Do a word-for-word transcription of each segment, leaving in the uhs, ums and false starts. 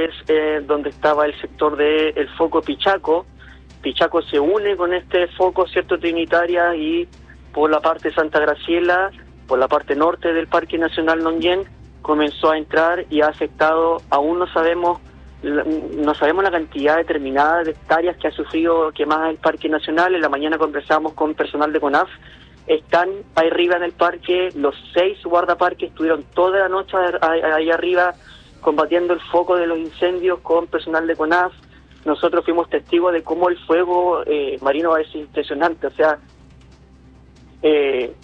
es eh, donde estaba el sector de el foco Pichaco. Pichaco se une con este foco, ¿cierto?, Trinitaria, y por la parte de Santa Graciela, por la parte norte del Parque Nacional Nonguén, comenzó a entrar y ha afectado, aún no sabemos no sabemos la cantidad determinada de hectáreas que ha sufrido quemadas el Parque Nacional. En la mañana conversamos con personal de CONAF, están ahí arriba en el parque, los seis guardaparques estuvieron toda la noche ahí arriba combatiendo el foco de los incendios con personal de CONAF. Nosotros fuimos testigos de cómo el fuego eh, marino es impresionante, o sea, eh,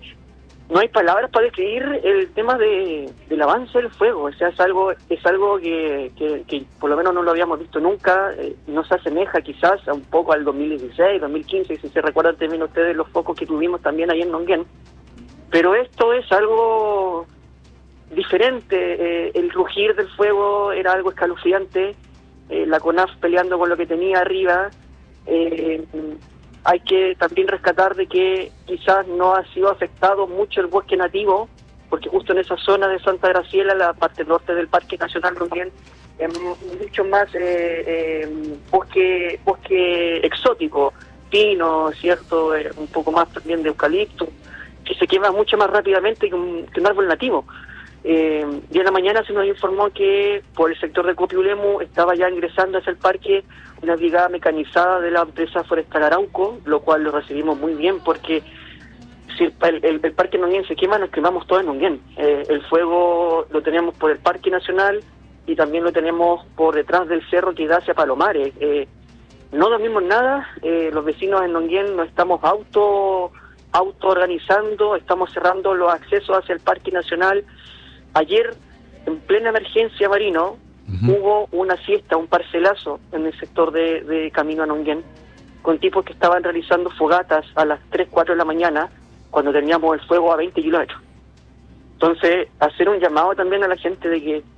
no hay palabras para describir el tema de del avance del fuego. O sea, es algo es algo que, que, que por lo menos no lo habíamos visto nunca. Eh, no se asemeja quizás a un poco al dos mil dieciséis, dos mil quince, si se recuerdan también ustedes los focos que tuvimos también ahí en Nonguén. Pero esto es algo diferente. Eh, el rugir del fuego era algo escalofriante. Eh, la CONAF peleando con lo que tenía arriba. Eh, Hay que también rescatar de que quizás no ha sido afectado mucho el bosque nativo, porque justo en esa zona de Santa Graciela, la parte norte del Parque Nacional también, hay mucho más eh, eh, bosque bosque exótico, pino, ¿cierto? Eh, un poco más también de eucalipto, que se quema mucho más rápidamente que un, que un árbol nativo. Eh, y en la mañana se nos informó que por el sector de Copiulemu estaba ya ingresando hacia el parque una brigada mecanizada de la empresa Forestal Arauco, lo cual lo recibimos muy bien, porque si el, el, el parque Nonguén se quema, nos quemamos todo en Nonguén. Eh, el fuego lo tenemos por el Parque Nacional y también lo tenemos por detrás del cerro que da hacia Palomares. Eh, no dormimos nada, eh, los vecinos en Nonguén nos estamos auto auto organizando, estamos cerrando los accesos hacia el Parque Nacional. Ayer, en plena emergencia, Marino, uh-huh. hubo una siesta, un parcelazo en el sector de, de Camino a Nonguén, con tipos que estaban realizando fogatas a las tres, cuatro de la mañana, cuando teníamos el fuego a veinte kilómetros. Entonces, hacer un llamado también a la gente de que,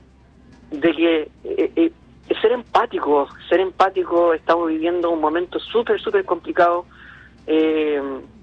de que eh, eh, ser empático, ser empático, estamos viviendo un momento súper, súper complicado, eh,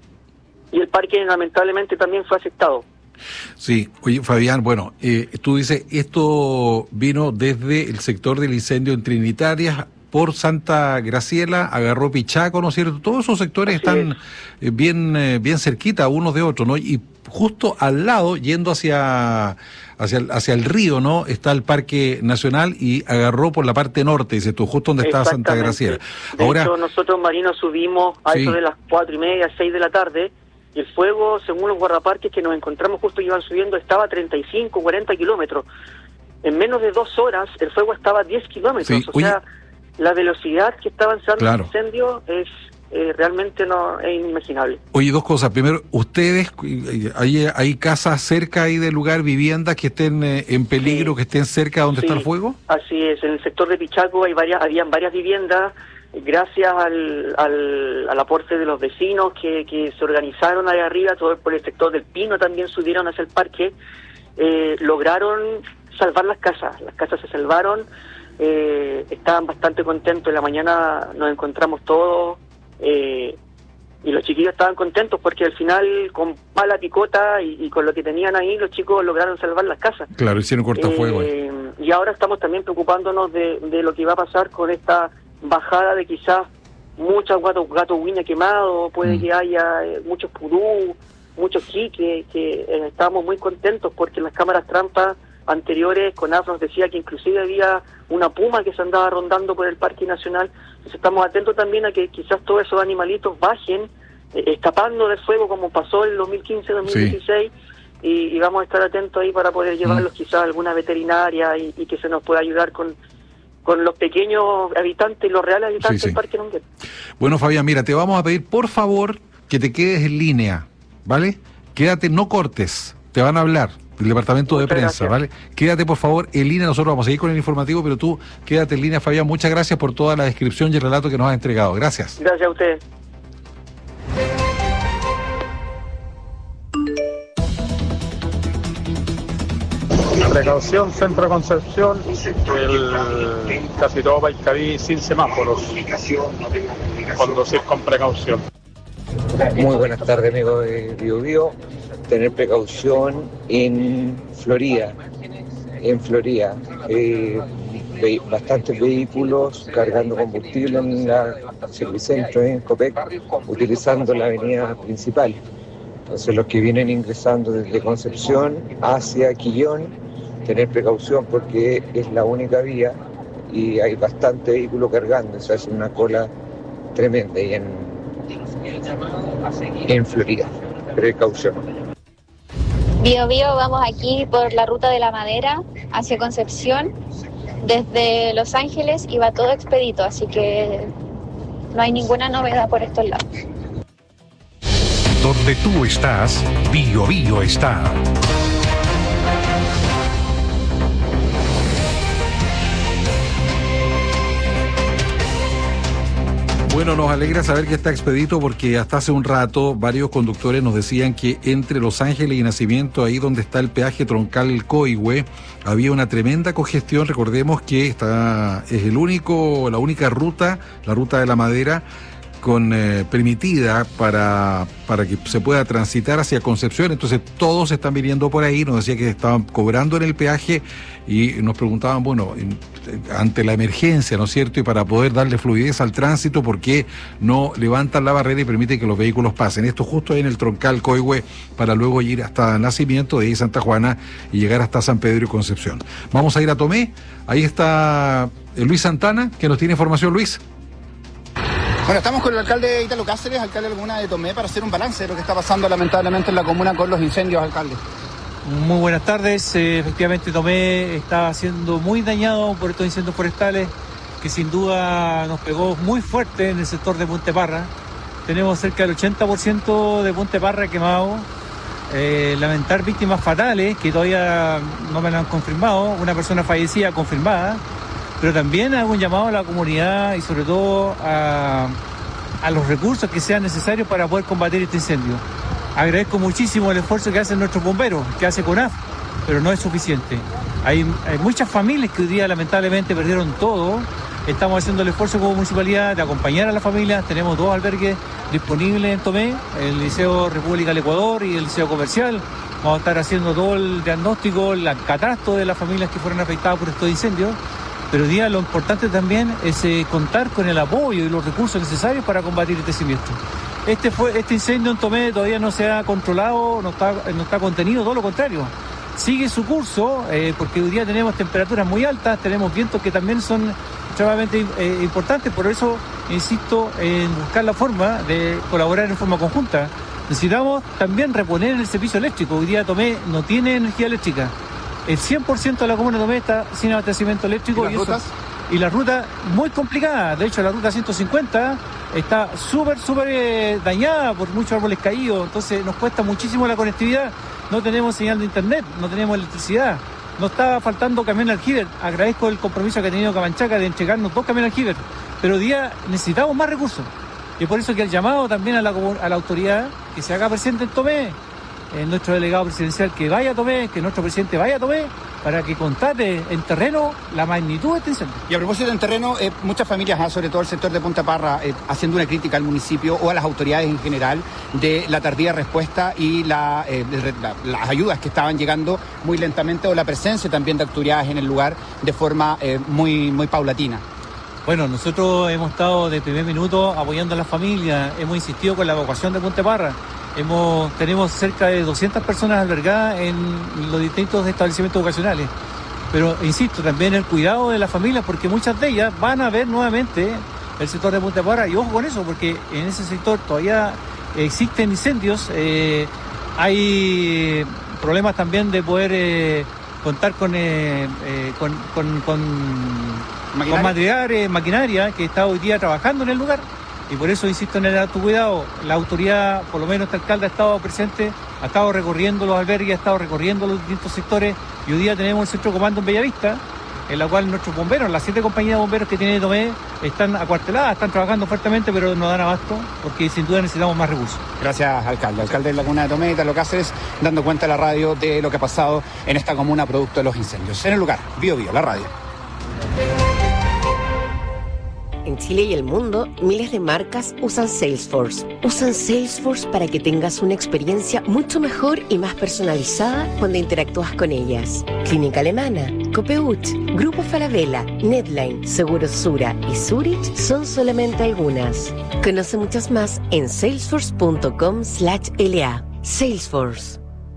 y el parque lamentablemente también fue afectado. Sí, oye Fabián, bueno, eh, tú dices, esto vino desde el sector del incendio en Trinitarias, por Santa Graciela, agarró Pichaco, ¿no es cierto? Todos esos sectores Así están eh, bien eh, bien cerquita unos de otros, ¿no? Y justo al lado, yendo hacia hacia el, hacia el río, ¿no? Está el Parque Nacional y agarró por la parte norte, dices tú, justo donde está Santa Graciela. De Ahora, hecho, nosotros, Marino, subimos a sí. eso de las cuatro y media, seis de la tarde, y el fuego, según los guardaparques que nos encontramos justo que iban subiendo, estaba a treinta y cinco, cuarenta kilómetros. En menos de dos horas, el fuego estaba a diez kilómetros. Sí, o oye, sea, la velocidad que está avanzando claro. el incendio es eh, realmente no es inimaginable. Oye, dos cosas. Primero, ¿ustedes, hay, hay casas cerca ahí del lugar, viviendas que estén eh, en peligro, sí. que estén cerca donde sí. está el fuego? Así es. En el sector de Pichaco hay varias, habían varias viviendas. Gracias al, al, al aporte de los vecinos que, que se organizaron ahí arriba, todo por el sector del Pino también subieron hacia el parque, eh, lograron salvar las casas, las casas se salvaron, eh, estaban bastante contentos. En la mañana nos encontramos todos eh, y los chiquillos estaban contentos porque al final con mala picota y, y con lo que tenían ahí los chicos lograron salvar las casas. Claro, hicieron cortafuegos. Eh, y ahora estamos también preocupándonos de, de lo que va a pasar con esta bajada de quizás muchos gatos gato guiña quemados, puede mm. que haya eh, muchos purú, muchos quiques, que eh, estábamos muy contentos porque en las cámaras trampas anteriores CONAF nos decía que inclusive había una puma que se andaba rondando por el Parque Nacional. Entonces estamos atentos también a que quizás todos esos animalitos bajen, eh, escapando del fuego como pasó en el dos mil quince, dos mil dieciséis, sí. y, y vamos a estar atentos ahí para poder llevarlos mm. quizás a alguna veterinaria y, y que se nos pueda ayudar con con los pequeños habitantes y los reales habitantes sí, sí. del Parque Nonguén. Bueno, Fabián, mira, te vamos a pedir por favor que te quedes en línea, ¿vale? Quédate, no cortes, te van a hablar del departamento muchas de prensa, gracias. ¿Vale? Quédate por favor en línea, nosotros vamos a seguir con el informativo, pero tú quédate en línea, Fabián. Muchas gracias por toda la descripción y el relato que nos has entregado. Gracias. Gracias a ustedes. Precaución, Centro Concepción, el, casi todo Paiscaví sin semáforos, conducir con precaución. Muy buenas tardes, amigos de Bio Bio. Tener precaución en Florida, en Florida. Eh, ve bastantes vehículos cargando combustible en la Servicentro, en Copec, utilizando la avenida principal. Entonces los que vienen ingresando desde Concepción hacia Quillón, tener precaución porque es la única vía y hay bastante vehículo cargando, se hace una cola tremenda y en, en Florida. Precaución. Bio Bio, vamos aquí por la ruta de la Madera hacia Concepción, desde Los Ángeles, y va todo expedito, así que no hay ninguna novedad por estos lados. Donde tú estás, Bio Bio está. Bueno, nos alegra saber que está expedito porque hasta hace un rato varios conductores nos decían que entre Los Ángeles y Nacimiento, ahí donde está el peaje troncal El Coihue, había una tremenda congestión. Recordemos que esta es el único, la única ruta, la ruta de la Madera, con eh, permitida para, para que se pueda transitar hacia Concepción. Entonces todos están viniendo por ahí. Nos decía que estaban cobrando en el peaje y nos preguntaban, bueno, en, ante la emergencia, ¿no es cierto? Y para poder darle fluidez al tránsito, ¿por qué no levantan la barrera y permiten que los vehículos pasen? Esto justo ahí en el troncal Coihue, para luego ir hasta Nacimiento, de ahí Santa Juana, y llegar hasta San Pedro y Concepción. Vamos a ir a Tomé. Ahí está Luis Santana, que nos tiene información. Luis. Bueno, estamos con el alcalde Ítalo Cáceres, alcalde de la comuna de Tomé, para hacer un balance de lo que está pasando lamentablemente en la comuna con los incendios, alcalde. Muy buenas tardes. Eh, efectivamente, Tomé está siendo muy dañado por estos incendios forestales que sin duda nos pegó muy fuerte en el sector de Puente Parra. Tenemos cerca del ochenta por ciento de Puente Parra quemado. Eh, lamentar víctimas fatales que todavía no me lo han confirmado, una persona fallecida confirmada. Pero también hago un llamado a la comunidad y sobre todo a, a los recursos que sean necesarios para poder combatir este incendio. Agradezco muchísimo el esfuerzo que hacen nuestros bomberos, que hace CONAF, pero no es suficiente. Hay, hay muchas familias que hoy día lamentablemente perdieron todo. Estamos haciendo el esfuerzo como municipalidad de acompañar a las familias. Tenemos dos albergues disponibles en Tomé, el Liceo República del Ecuador y el Liceo Comercial. Vamos a estar haciendo todo el diagnóstico, el catastro de las familias que fueron afectadas por estos incendios. Pero hoy día lo importante también es eh, contar con el apoyo y los recursos necesarios para combatir este siniestro. Este fue este incendio en Tomé todavía no se ha controlado, no está, no está contenido, todo lo contrario. Sigue su curso, eh, porque hoy día tenemos temperaturas muy altas, tenemos vientos que también son extremadamente eh, importantes, por eso insisto en buscar la forma de colaborar en forma conjunta. Necesitamos también reponer el servicio eléctrico. Hoy día Tomé no tiene energía eléctrica. El cien por ciento de la comuna de Tomé está sin abastecimiento eléctrico. ¿Y las rutas? Y la ruta muy complicada. De hecho, la ruta ciento cincuenta está súper, súper eh, dañada por muchos árboles caídos. Entonces nos cuesta muchísimo la conectividad. No tenemos señal de internet, no tenemos electricidad. Nos está faltando camión aljibe. Agradezco el compromiso que ha tenido Camanchaca de entregarnos dos camiones aljibe. Pero hoy día necesitamos más recursos. Y por eso que el llamado también a la, a la autoridad que se haga presente en Tomé, en nuestro delegado presidencial que vaya a Tomé, que nuestro presidente vaya a Tomé, para que constate en terreno la magnitud de este incendio. Y a propósito en terreno, eh, muchas familias, ah, sobre todo el sector de Puente Parra, eh, haciendo una crítica al municipio o a las autoridades en general de la tardía respuesta y la, eh, la, las ayudas que estaban llegando muy lentamente, o la presencia también de autoridades en el lugar de forma eh, muy, muy paulatina. Bueno, nosotros hemos estado de primer minuto apoyando a las familias, hemos insistido con la evacuación de Puente Parra. Hemos, tenemos cerca de doscientas personas albergadas en los distintos establecimientos educacionales. Pero, insisto, también el cuidado de las familias, porque muchas de ellas van a ver nuevamente el sector de Puente Parra. Y ojo con eso, porque en ese sector todavía existen incendios. Eh, hay problemas también de poder eh, contar con, eh, eh, con, con, con, con materiales, maquinaria que está hoy día trabajando en el lugar. Y por eso insisto en el alto cuidado. La autoridad, por lo menos este alcalde, ha estado presente, ha estado recorriendo los albergues, ha estado recorriendo los distintos sectores. Y hoy día tenemos el centro de comando en Bellavista, en la cual nuestros bomberos, las siete compañías de bomberos que tiene Tomé, están acuarteladas, están trabajando fuertemente, pero no dan abasto, porque sin duda necesitamos más recursos. Gracias, alcalde. Alcalde de la comuna de Tomé, Ítalo Cáceres, dando cuenta a la radio de lo que ha pasado en esta comuna producto de los incendios. En el lugar, Bio Bio, la radio. En Chile y el mundo, miles de marcas usan Salesforce. Usan Salesforce para que tengas una experiencia mucho mejor y más personalizada cuando interactúas con ellas. Clínica Alemana, Copeuch, Grupo Falabella, Netline, Seguros Sura y Zurich son solamente algunas. Conoce muchas más en salesforce punto com slash L A. Salesforce.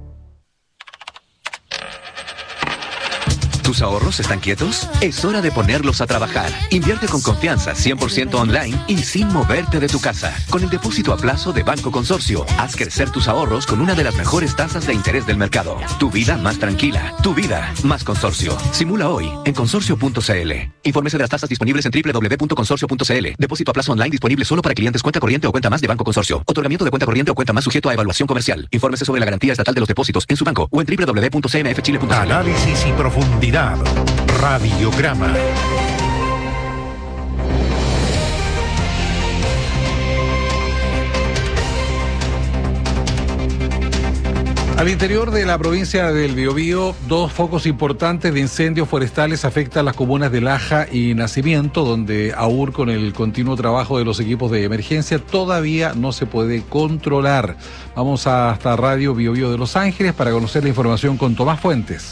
¿Tus ahorros están quietos? Es hora de ponerlos a trabajar. Invierte con confianza, cien por ciento online y sin moverte de tu casa. Con el depósito a plazo de Banco Consorcio, haz crecer tus ahorros con una de las mejores tasas de interés del mercado. Tu vida más tranquila. Tu vida más Consorcio. Simula hoy en consorcio punto c l. Infórmese de las tasas disponibles en doble u doble u doble u punto consorcio punto c l. Depósito a plazo online disponible solo para clientes cuenta corriente o cuenta más de Banco Consorcio. Otorgamiento de cuenta corriente o cuenta más sujeto a evaluación comercial. Infórmese sobre la garantía estatal de los depósitos en su banco o en doble u doble u doble u punto c m f chile punto c l. Análisis y profundidad. Radiograma. Al interior de la provincia del Biobío, dos focos importantes de incendios forestales afectan las comunas de Laja y Nacimiento, donde aún con el continuo trabajo de los equipos de emergencia todavía no se puede controlar. Vamos hasta Radio Biobío de Los Ángeles para conocer la información con Tomás Fuentes.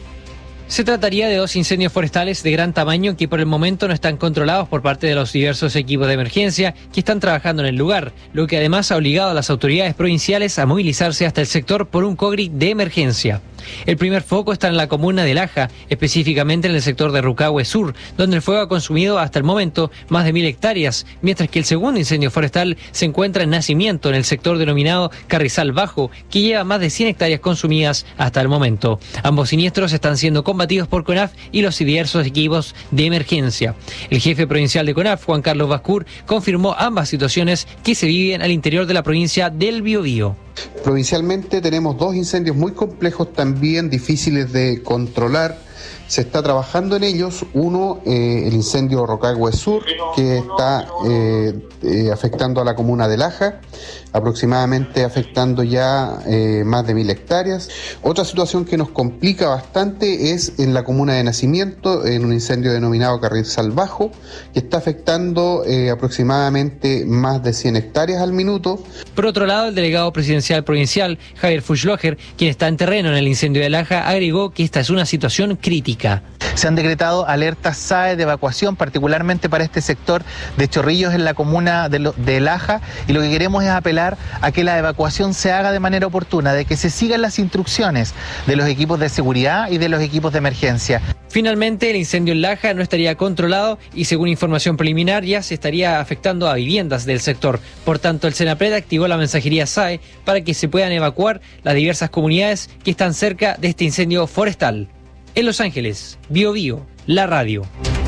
Se trataría de dos incendios forestales de gran tamaño que por el momento no están controlados por parte de los diversos equipos de emergencia que están trabajando en el lugar, lo que además ha obligado a las autoridades provinciales a movilizarse hasta el sector por un COGRI de emergencia. El primer foco está en la comuna de Laja, específicamente en el sector de Rucahue Sur, donde el fuego ha consumido hasta el momento más de mil hectáreas, mientras que el segundo incendio forestal se encuentra en Nacimiento, en el sector denominado Carrizal Bajo, que lleva más de cien hectáreas consumidas hasta el momento. Ambos siniestros están siendo combatidos por CONAF y los diversos equipos de emergencia. El jefe provincial de CONAF, Juan Carlos Bascur, confirmó ambas situaciones que se viven al interior de la provincia del Biobío. Provincialmente tenemos dos incendios muy complejos, también difíciles de controlar. Se está trabajando en ellos. Uno, eh, el incendio Rucahue Sur, que está eh, eh, afectando a la comuna de Laja, aproximadamente afectando ya eh, más de mil hectáreas. Otra situación que nos complica bastante es en la comuna de Nacimiento, en un incendio denominado Carrizal Bajo, que está afectando eh, aproximadamente más de cien hectáreas al minuto. Por otro lado, el delegado presidencial provincial, Javier Fuchslocher, quien está en terreno en el incendio de Laja, agregó que esta es una situación crítica. Se han decretado alertas S A E de evacuación, particularmente para este sector de Chorrillos en la comuna de, lo, de Laja, y lo que queremos es apelar a que la evacuación se haga de manera oportuna, de que se sigan las instrucciones de los equipos de seguridad y de los equipos de emergencia. Finalmente, el incendio en Laja no estaría controlado y, según información preliminar, ya se estaría afectando a viviendas del sector. Por tanto, el Senapred activó la mensajería S A E para que se puedan evacuar las diversas comunidades que están cerca de este incendio forestal. En Los Ángeles, Biobío, la radio.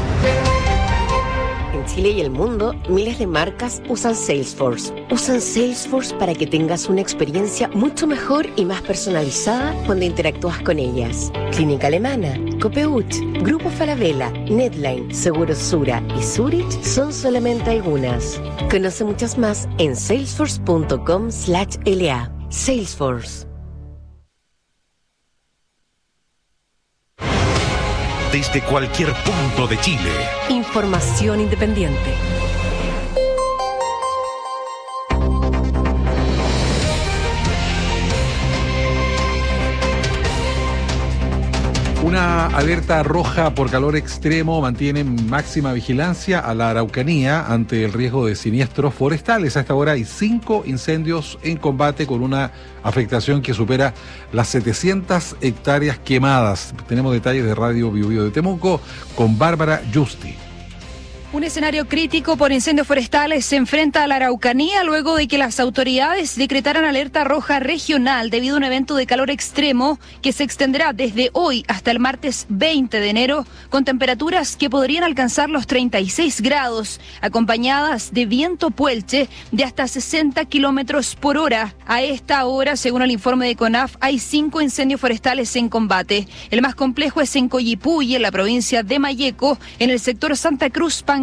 En Chile y el mundo, miles de marcas usan Salesforce. Usan Salesforce para que tengas una experiencia mucho mejor y más personalizada cuando interactúas con ellas. Clínica Alemana, Copeuch, Grupo Falabella, Netline, Seguros Sura y Zurich son solamente algunas. Conoce muchas más en salesforce punto com slash L A. Salesforce. Desde cualquier punto de Chile. Información independiente. Una alerta roja por calor extremo mantiene máxima vigilancia a la Araucanía ante el riesgo de siniestros forestales. A esta hora hay cinco incendios en combate con una afectación que supera las setecientas hectáreas quemadas. Tenemos detalles de Radio Biobío de Temuco con Bárbara Justi. Un escenario crítico por incendios forestales se enfrenta a la Araucanía luego de que las autoridades decretaran alerta roja regional debido a un evento de calor extremo que se extenderá desde hoy hasta el martes veinte de enero con temperaturas que podrían alcanzar los treinta y seis grados, acompañadas de viento puelche de hasta sesenta kilómetros por hora. A esta hora, según el informe de CONAF, hay cinco incendios forestales en combate. El más complejo es en Coyipulli, en la provincia de Malleco, en el sector Santa Cruz, Pan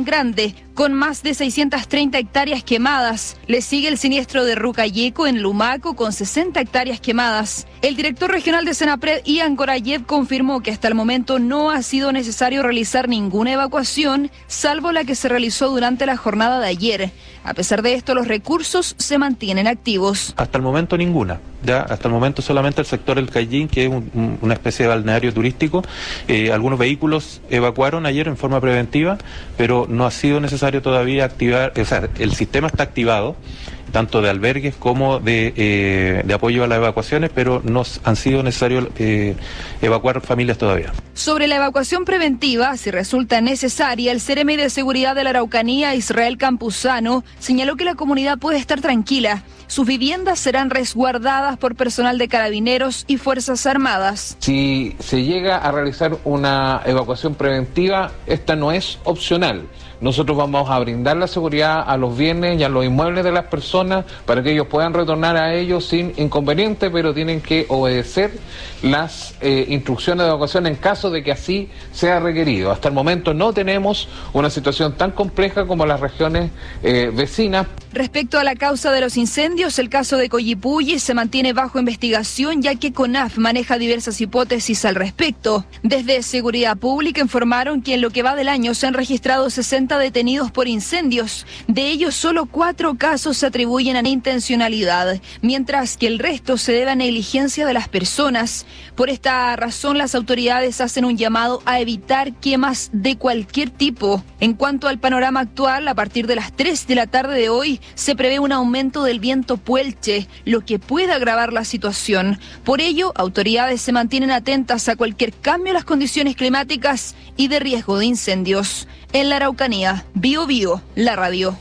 Sabón Grande, con más de seiscientas treinta hectáreas quemadas. Le sigue el siniestro de Rucayeco en Lumaco, con sesenta hectáreas quemadas. El director regional de Senapred, Ian Gorayev, confirmó que hasta el momento no ha sido necesario realizar ninguna evacuación, salvo la que se realizó durante la jornada de ayer. A pesar de esto, los recursos se mantienen activos. Hasta el momento ninguna. Ya hasta el momento solamente el sector El Cayín, que es un, un, una especie de balneario turístico. Eh, algunos vehículos evacuaron ayer en forma preventiva, pero no ha sido necesario todavía activar, o sea, el sistema está activado, tanto de albergues como de, eh, de apoyo a las evacuaciones, pero no han sido necesarios eh, evacuar familias todavía. Sobre la evacuación preventiva, si resulta necesaria, el Seremi de Seguridad de la Araucanía, Israel Campuzano, señaló que la comunidad puede estar tranquila. Sus viviendas serán resguardadas por personal de Carabineros y Fuerzas Armadas. Si se llega a realizar una evacuación preventiva, esta no es opcional. Nosotros vamos a brindar la seguridad a los bienes y a los inmuebles de las personas para que ellos puedan retornar a ellos sin inconveniente, pero tienen que obedecer las eh, instrucciones de evacuación en caso de que así sea requerido. Hasta el momento no tenemos una situación tan compleja como las regiones eh, vecinas. Respecto a la causa de los incendios, el caso de Collipulli se mantiene bajo investigación, ya que CONAF maneja diversas hipótesis al respecto. Desde Seguridad Pública informaron que en lo que va del año se han registrado sesenta detenidos por incendios. De ellos, solo cuatro casos se atribuyen a intencionalidad, mientras que el resto se debe a negligencia de las personas. Por esta razón, las autoridades hacen un llamado a evitar quemas de cualquier tipo. En cuanto al panorama actual, a partir de las tres de la tarde de hoy, se prevé un aumento del viento puelche, lo que puede agravar la situación. Por ello, autoridades se mantienen atentas a cualquier cambio en las condiciones climáticas y de riesgo de incendios. En la Araucanía, Bio Bio, la radio.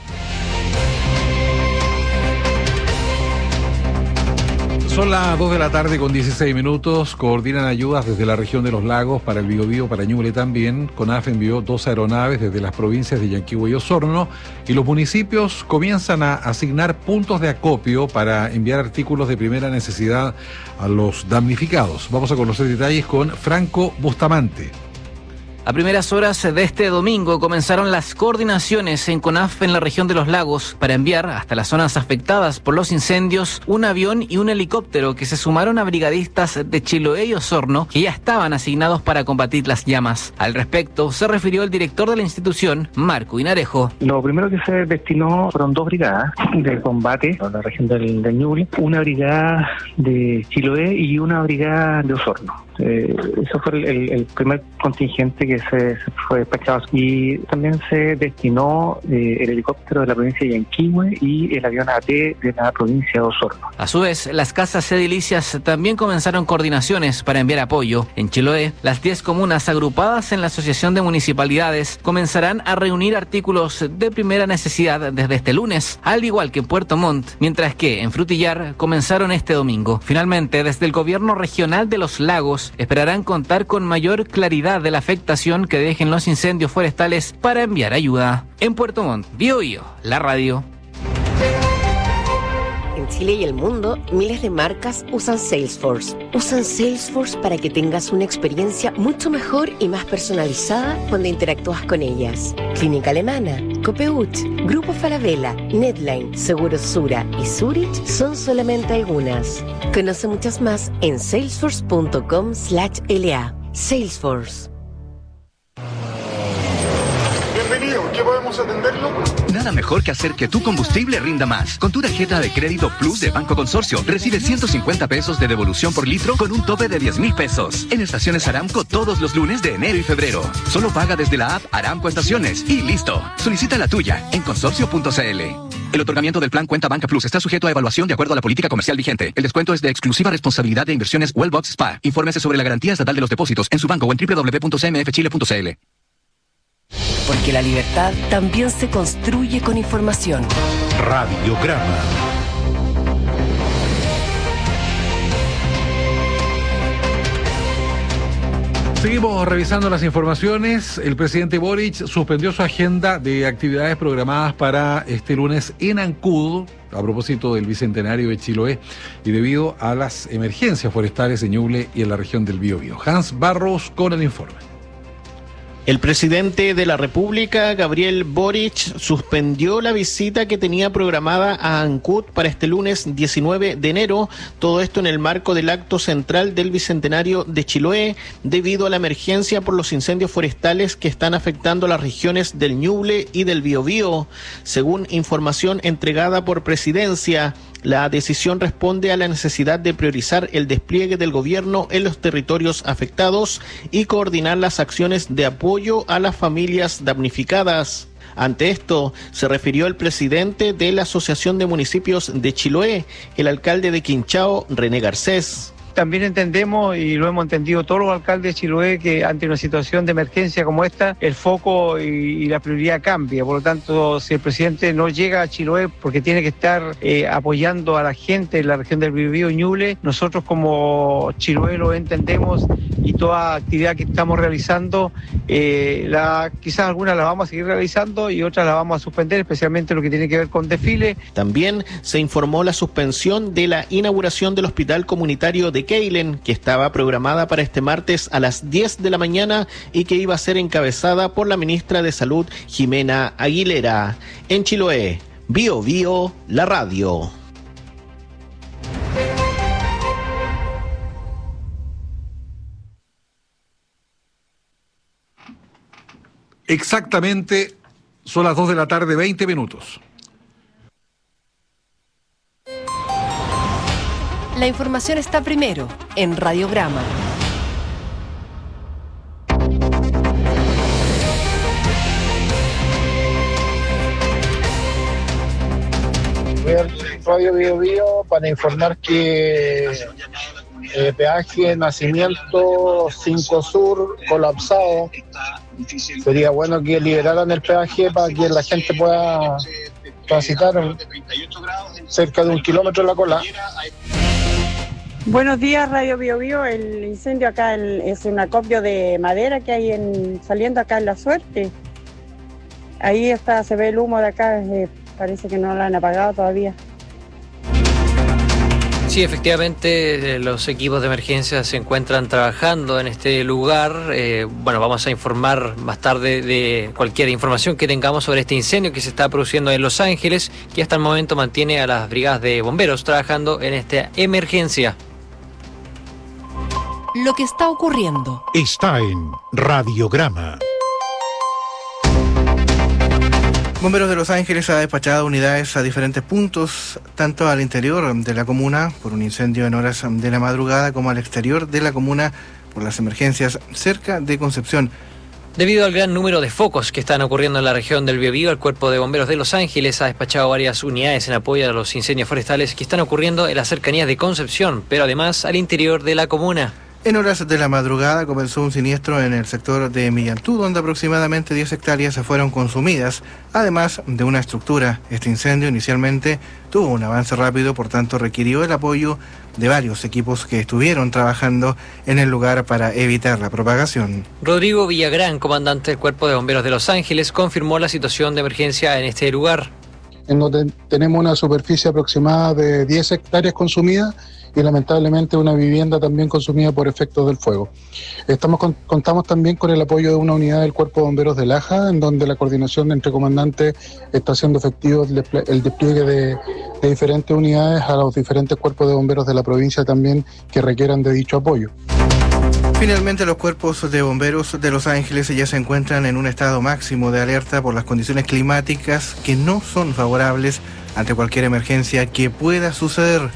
Son las dos de la tarde con dieciséis minutos. Coordinan ayudas desde la región de los lagos para el Biobío, para Ñuble también. CONAF envió dos aeronaves desde las provincias de Yanquihue y Osorno. Y los municipios comienzan a asignar puntos de acopio para enviar artículos de primera necesidad a los damnificados. Vamos a conocer detalles con Franco Bustamante. A primeras horas de este domingo comenzaron las coordinaciones en CONAF en la región de los lagos para enviar hasta las zonas afectadas por los incendios un avión y un helicóptero que se sumaron a brigadistas de Chiloé y Osorno que ya estaban asignados para combatir las llamas. Al respecto se refirió el director de la institución, Marco Inarejo. Lo primero que se destinó fueron dos brigadas de combate en la región del, del Ñuble, una brigada de Chiloé y una brigada de Osorno. Eh, eso fue el, el primer contingente que se, se fue despachado, y también se destinó eh, el helicóptero de la provincia de Yanquihue y el avión A T de la provincia de Osorno. A su vez, las casas edilicias también comenzaron coordinaciones para enviar apoyo. En Chiloé, las diez comunas agrupadas en la Asociación de Municipalidades comenzarán a reunir artículos de primera necesidad desde este lunes, al igual que en Puerto Montt, mientras que en Frutillar comenzaron este domingo. Finalmente, desde el gobierno regional de los lagos esperarán contar con mayor claridad de la afectación que dejen los incendios forestales para enviar ayuda. En Puerto Montt, Bio Bio, la radio. En Chile y el mundo, miles de marcas usan Salesforce. Usan Salesforce para que tengas una experiencia mucho mejor y más personalizada cuando interactúas con ellas. Clínica Alemana, Copeuch, Grupo Falabella, Netline, Seguros Sura y Zurich son solamente algunas. Conoce muchas más en salesforce punto com slash L A. Salesforce. Bienvenido, ¿qué podemos atenderlo? Nada mejor que hacer que tu combustible rinda más. Con tu tarjeta de crédito Plus de Banco Consorcio, recibe ciento cincuenta pesos de devolución por litro con un tope de diez mil pesos. En estaciones Aramco todos los lunes de enero y febrero. Solo paga desde la app Aramco Estaciones y listo. Solicita la tuya en consorcio punto c l. El otorgamiento del plan Cuenta Banca Plus está sujeto a evaluación de acuerdo a la política comercial vigente. El descuento es de exclusiva responsabilidad de Inversiones Wellbox Spa. Infórmese sobre la garantía estatal de los depósitos en su banco o en doble u doble u doble u punto c m f chile punto c l. Porque la libertad también se construye con información. Radiograma. Seguimos revisando las informaciones. El presidente Boric suspendió su agenda de actividades programadas para este lunes en Ancud, a propósito del bicentenario de Chiloé y debido a las emergencias forestales en Ñuble y en la región del Biobío. Hans Barros con el informe. El presidente de la República, Gabriel Boric, suspendió la visita que tenía programada a Ancud para este lunes diecinueve de enero, todo esto en el marco del acto central del Bicentenario de Chiloé, debido a la emergencia por los incendios forestales que están afectando las regiones del Ñuble y del Biobío. Según información entregada por Presidencia, la decisión responde a la necesidad de priorizar el despliegue del gobierno en los territorios afectados y coordinar las acciones de apoyo a las familias damnificadas. Ante esto, se refirió el presidente de la Asociación de Municipios de Chiloé, el alcalde de Quinchao, René Garcés. También entendemos, y lo hemos entendido todos los alcaldes de Chiloé, que ante una situación de emergencia como esta, el foco y, y la prioridad cambia. Por lo tanto, si el presidente no llega a Chiloé porque tiene que estar eh, apoyando a la gente en la región del Biobío y Ñuble, nosotros como Chiloé lo entendemos y toda actividad que estamos realizando, eh, la, quizás algunas las vamos a seguir realizando y otras las vamos a suspender, especialmente lo que tiene que ver con desfile. También se informó la suspensión de la inauguración del Hospital Comunitario de Keilen, que estaba programada para este martes a las diez de la mañana y que iba a ser encabezada por la ministra de Salud, Jimena Aguilera. En Chiloé, Bio Bio, la radio. Exactamente, son las dos de la tarde, veinte minutos. La información está primero en Radiograma. Voy al Radio Bio Bio para informar que eh, peaje Nacimiento cinco Sur colapsado. Sería bueno que liberaran el peaje para que la gente pueda transitar cerca de un kilómetro en la cola. Buenos días, Radio Bio Bio. El incendio acá en, es un acopio de madera que hay en, saliendo acá en La Suerte. Ahí está, se ve el humo de acá, eh, parece que no lo han apagado todavía. Sí, efectivamente, los equipos de emergencia se encuentran trabajando en este lugar. Eh, bueno, vamos a informar más tarde de cualquier información que tengamos sobre este incendio que se está produciendo en Los Ángeles, que hasta el momento mantiene a las brigadas de bomberos trabajando en esta emergencia. Lo que está ocurriendo está en Radiograma. Bomberos de Los Ángeles ha despachado unidades a diferentes puntos, tanto al interior de la comuna por un incendio en horas de la madrugada, como al exterior de la comuna por las emergencias cerca de Concepción. Debido al gran número de focos que están ocurriendo en la región del Biobío, el Cuerpo de Bomberos de Los Ángeles ha despachado varias unidades en apoyo a los incendios forestales que están ocurriendo en las cercanías de Concepción, pero además al interior de la comuna. En horas de la madrugada comenzó un siniestro en el sector de Millantú, donde aproximadamente diez hectáreas fueron consumidas, además de una estructura. Este incendio inicialmente tuvo un avance rápido, por tanto requirió el apoyo de varios equipos que estuvieron trabajando en el lugar para evitar la propagación. Rodrigo Villagrán, comandante del Cuerpo de Bomberos de Los Ángeles, confirmó la situación de emergencia en este lugar. En donde tenemos una superficie aproximada de diez hectáreas consumidas y lamentablemente una vivienda también consumida por efectos del fuego. Estamos con, contamos también con el apoyo de una unidad del Cuerpo de Bomberos de Laja, en donde la coordinación entre comandantes está haciendo efectivo el, despl- el despliegue de, de diferentes unidades a los diferentes cuerpos de bomberos de la provincia también que requieran de dicho apoyo. Finalmente, los cuerpos de bomberos de Los Ángeles ya se encuentran en un estado máximo de alerta por las condiciones climáticas que no son favorables ante cualquier emergencia que pueda suceder.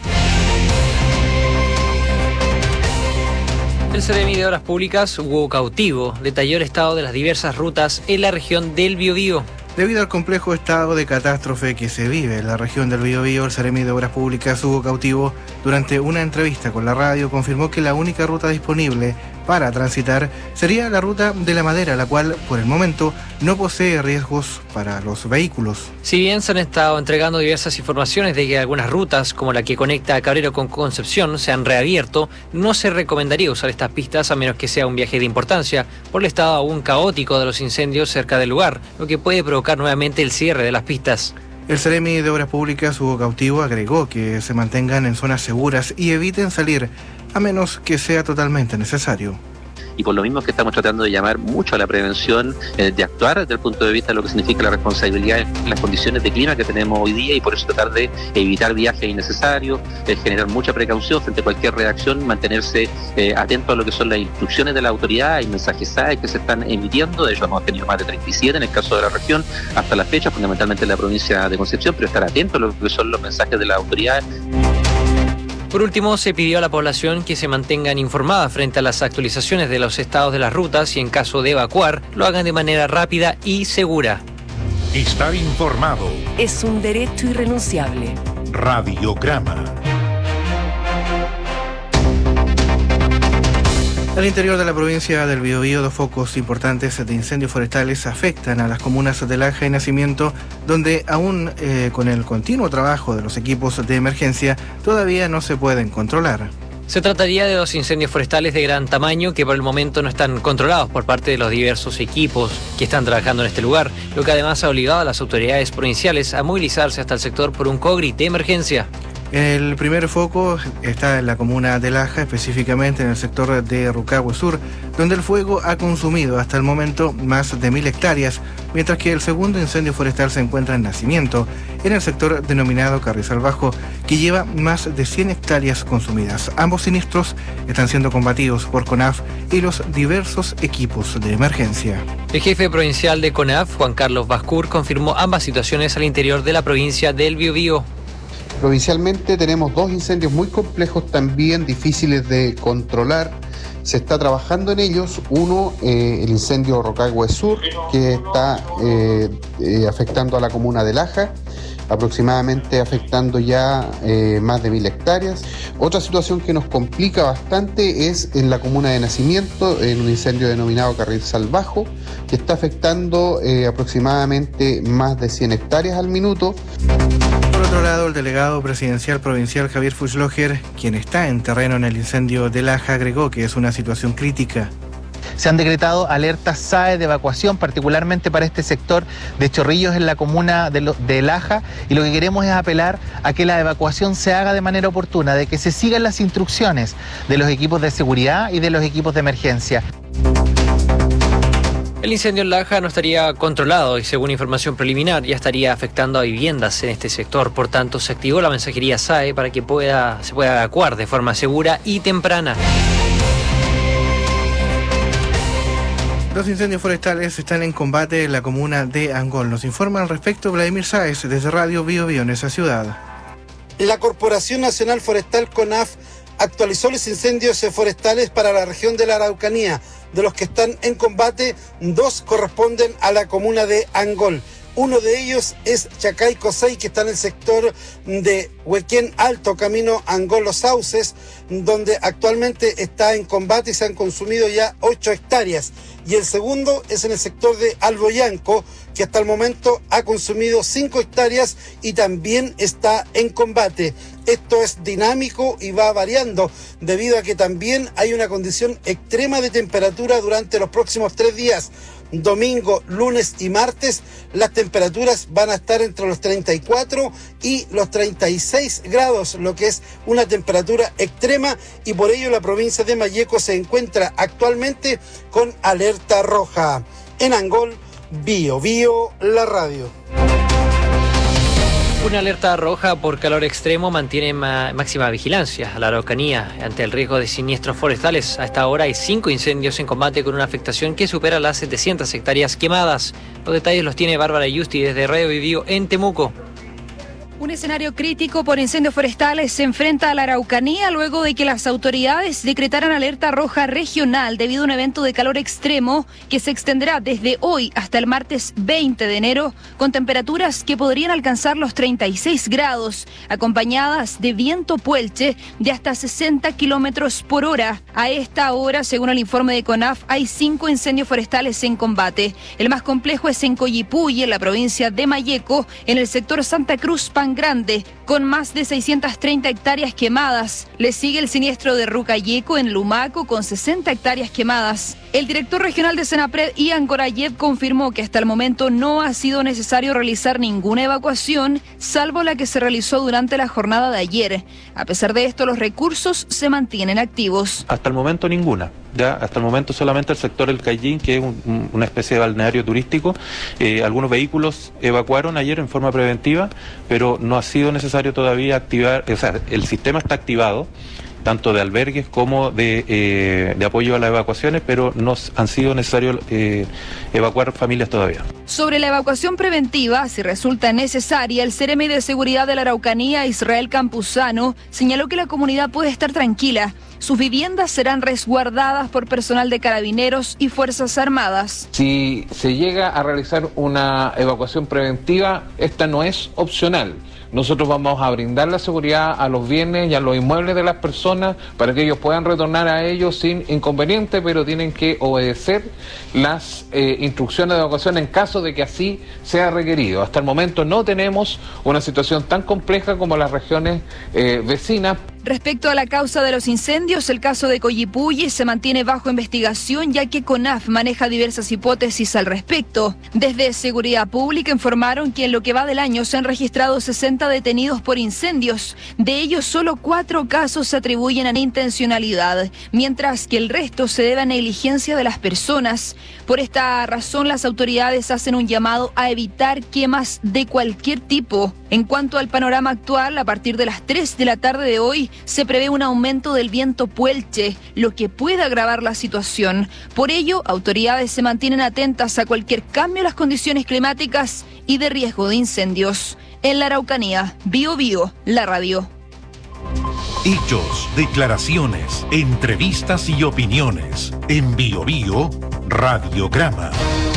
El Ceremi de Obras Públicas, Hugo Cautivo, detalló el estado de las diversas rutas en la región del Biobío. Debido al complejo estado de catástrofe que se vive en la región del Biobío, el Ceremi de Obras Públicas, Hugo Cautivo, durante una entrevista con la radio, confirmó que la única ruta disponible para transitar sería la ruta de la Madera, la cual, por el momento, no posee riesgos para los vehículos. Si bien se han estado entregando diversas informaciones de que algunas rutas, como la que conecta a Cabrero con Concepción, se han reabierto, no se recomendaría usar estas pistas a menos que sea un viaje de importancia, por el estado aún caótico de los incendios cerca del lugar, lo que puede provocar nuevamente el cierre de las pistas. El Ceremi de Obras Públicas, Hugo Cautivo, agregó que se mantengan en zonas seguras y eviten salir a menos que sea totalmente necesario. y por lo mismo es que estamos tratando de llamar mucho a la prevención, eh, de actuar desde el punto de vista de lo que significa la responsabilidad en las condiciones de clima que tenemos hoy día, y por eso tratar de evitar viajes innecesarios, eh, generar mucha precaución frente a cualquier reacción, mantenerse eh, atento a lo que son las instrucciones de la autoridad. Hay mensajes S A E que se están emitiendo, de hecho hemos tenido más de treinta y siete en el caso de la región hasta la fecha, fundamentalmente en la provincia de Concepción, pero estar atento a lo que son los mensajes de la autoridad. Por último, se pidió a la población que se mantengan informadas frente a las actualizaciones de los estados de las rutas y en caso de evacuar, lo hagan de manera rápida y segura. Estar informado. Es un derecho irrenunciable. Radiograma. Al interior de la provincia del Biobío, dos focos importantes de incendios forestales afectan a las comunas de Laja y Nacimiento, donde aún eh, con el continuo trabajo de los equipos de emergencia todavía no se pueden controlar. Se trataría de dos incendios forestales de gran tamaño que por el momento no están controlados por parte de los diversos equipos que están trabajando en este lugar, lo que además ha obligado a las autoridades provinciales a movilizarse hasta el sector por un COGRI de emergencia. El primer foco está en la comuna de Laja, específicamente en el sector de Rucahue Sur, donde el fuego ha consumido hasta el momento más de mil hectáreas, mientras que el segundo incendio forestal se encuentra en Nacimiento, en el sector denominado Carrizal Bajo, que lleva más de cien hectáreas consumidas. Ambos siniestros están siendo combatidos por CONAF y los diversos equipos de emergencia. El jefe provincial de CONAF, Juan Carlos Bascur, confirmó ambas situaciones al interior de la provincia del Biobío. Provincialmente tenemos dos incendios muy complejos, también difíciles de controlar. Se está trabajando en ellos. Uno, eh, el incendio Rucahue Sur, que está eh, eh, afectando a la comuna de Laja, aproximadamente afectando ya eh, más de mil hectáreas. Otra situación que nos complica bastante es en la comuna de Nacimiento, en un incendio denominado Carrizal Bajo, que está afectando eh, aproximadamente más de cien hectáreas al minuto. Por otro lado, el delegado presidencial provincial Javier Fuchsloger, quien está en terreno en el incendio de Laja, agregó que es una situación crítica. Se han decretado alertas S A E de evacuación, particularmente para este sector de Chorrillos en la comuna de, lo, de Laja, y lo que queremos es apelar a que la evacuación se haga de manera oportuna, de que se sigan las instrucciones de los equipos de seguridad y de los equipos de emergencia. El incendio en Laja no estaría controlado y, según información preliminar, ya estaría afectando a viviendas en este sector. Por tanto, se activó la mensajería S A E para que pueda, se pueda evacuar de forma segura y temprana. Los incendios forestales están en combate en la comuna de Angol. Nos informa al respecto Vladimir Sáez desde Radio Biobío en esa ciudad. La Corporación Nacional Forestal CONAF actualizó los incendios forestales para la región de la Araucanía. De los que están en combate, dos corresponden a la comuna de Angol. Uno de ellos es Chacay Cosey, que está en el sector de Huequén Alto, camino Angol Los Sauces, donde actualmente está en combate y se han consumido ya ocho hectáreas. Y el segundo es en el sector de Alboyanco, que hasta el momento ha consumido cinco hectáreas y también está en combate. Esto es dinámico y va variando debido a que también hay una condición extrema de temperatura durante los próximos tres días. Domingo, lunes y martes, las temperaturas van a estar entre los treinta y cuatro y los treinta y seis grados, lo que es una temperatura extrema, y por ello la provincia de Malleco se encuentra actualmente con alerta roja. En Angol, Bio Bio, la radio. Una alerta roja por calor extremo mantiene ma- máxima vigilancia a la Araucanía ante el riesgo de siniestros forestales. A esta hora hay cinco incendios en combate con una afectación que supera las setecientas hectáreas quemadas. Los detalles los tiene Bárbara Yusti desde Radio Biobío en Temuco. Un escenario crítico por incendios forestales se enfrenta a la Araucanía luego de que las autoridades decretaran alerta roja regional debido a un evento de calor extremo que se extenderá desde hoy hasta el martes veinte de enero, con temperaturas que podrían alcanzar los treinta y seis grados, acompañadas de viento puelche de hasta sesenta kilómetros por hora. A esta hora, según el informe de CONAF, hay cinco incendios forestales en combate. El más complejo es en Coyipulli, en la provincia de Malleco, en el sector Santa Cruz Pan Grande, con más de seiscientas treinta hectáreas quemadas. Le sigue el siniestro de Rucayeco en Lumaco, con sesenta hectáreas quemadas. El director regional de Senapred, Ian Gorayev, confirmó que hasta el momento no ha sido necesario realizar ninguna evacuación, salvo la que se realizó durante la jornada de ayer. A pesar de esto, los recursos se mantienen activos. Hasta el momento ninguna. Ya, hasta el momento solamente el sector El Cayín, que es un, un, una especie de balneario turístico. Eh, algunos vehículos evacuaron ayer en forma preventiva, pero no ha sido necesario todavía activar, o sea, el sistema está activado, tanto de albergues como de, eh, de apoyo a las evacuaciones, pero no han sido necesarios eh, evacuar familias todavía. Sobre la evacuación preventiva, si resulta necesaria, el Seremi de Seguridad de la Araucanía, Israel Campuzano, señaló que la comunidad puede estar tranquila. Sus viviendas serán resguardadas por personal de carabineros y Fuerzas Armadas. Si se llega a realizar una evacuación preventiva, esta no es opcional. Nosotros vamos a brindar la seguridad a los bienes y a los inmuebles de las personas para que ellos puedan retornar a ellos sin inconveniente, pero tienen que obedecer las eh, instrucciones de evacuación en caso de que así sea requerido. Hasta el momento no tenemos una situación tan compleja como las regiones eh, vecinas. Respecto a la causa de los incendios, el caso de Collipulli se mantiene bajo investigación, ya que CONAF maneja diversas hipótesis al respecto. Desde Seguridad Pública informaron que en lo que va del año se han registrado sesenta detenidos por incendios. De ellos, solo cuatro casos se atribuyen a intencionalidad, mientras que el resto se debe a negligencia de las personas. Por esta razón, las autoridades hacen un llamado a evitar quemas de cualquier tipo. En cuanto al panorama actual, a partir de las tres de la tarde de hoy, se prevé un aumento del viento puelche, lo que puede agravar la situación. Por ello, autoridades se mantienen atentas a cualquier cambio en las condiciones climáticas y de riesgo de incendios. En la Araucanía, Bio Bio, la radio. Hechos, declaraciones, entrevistas y opiniones. En Bio Bio, Radiograma.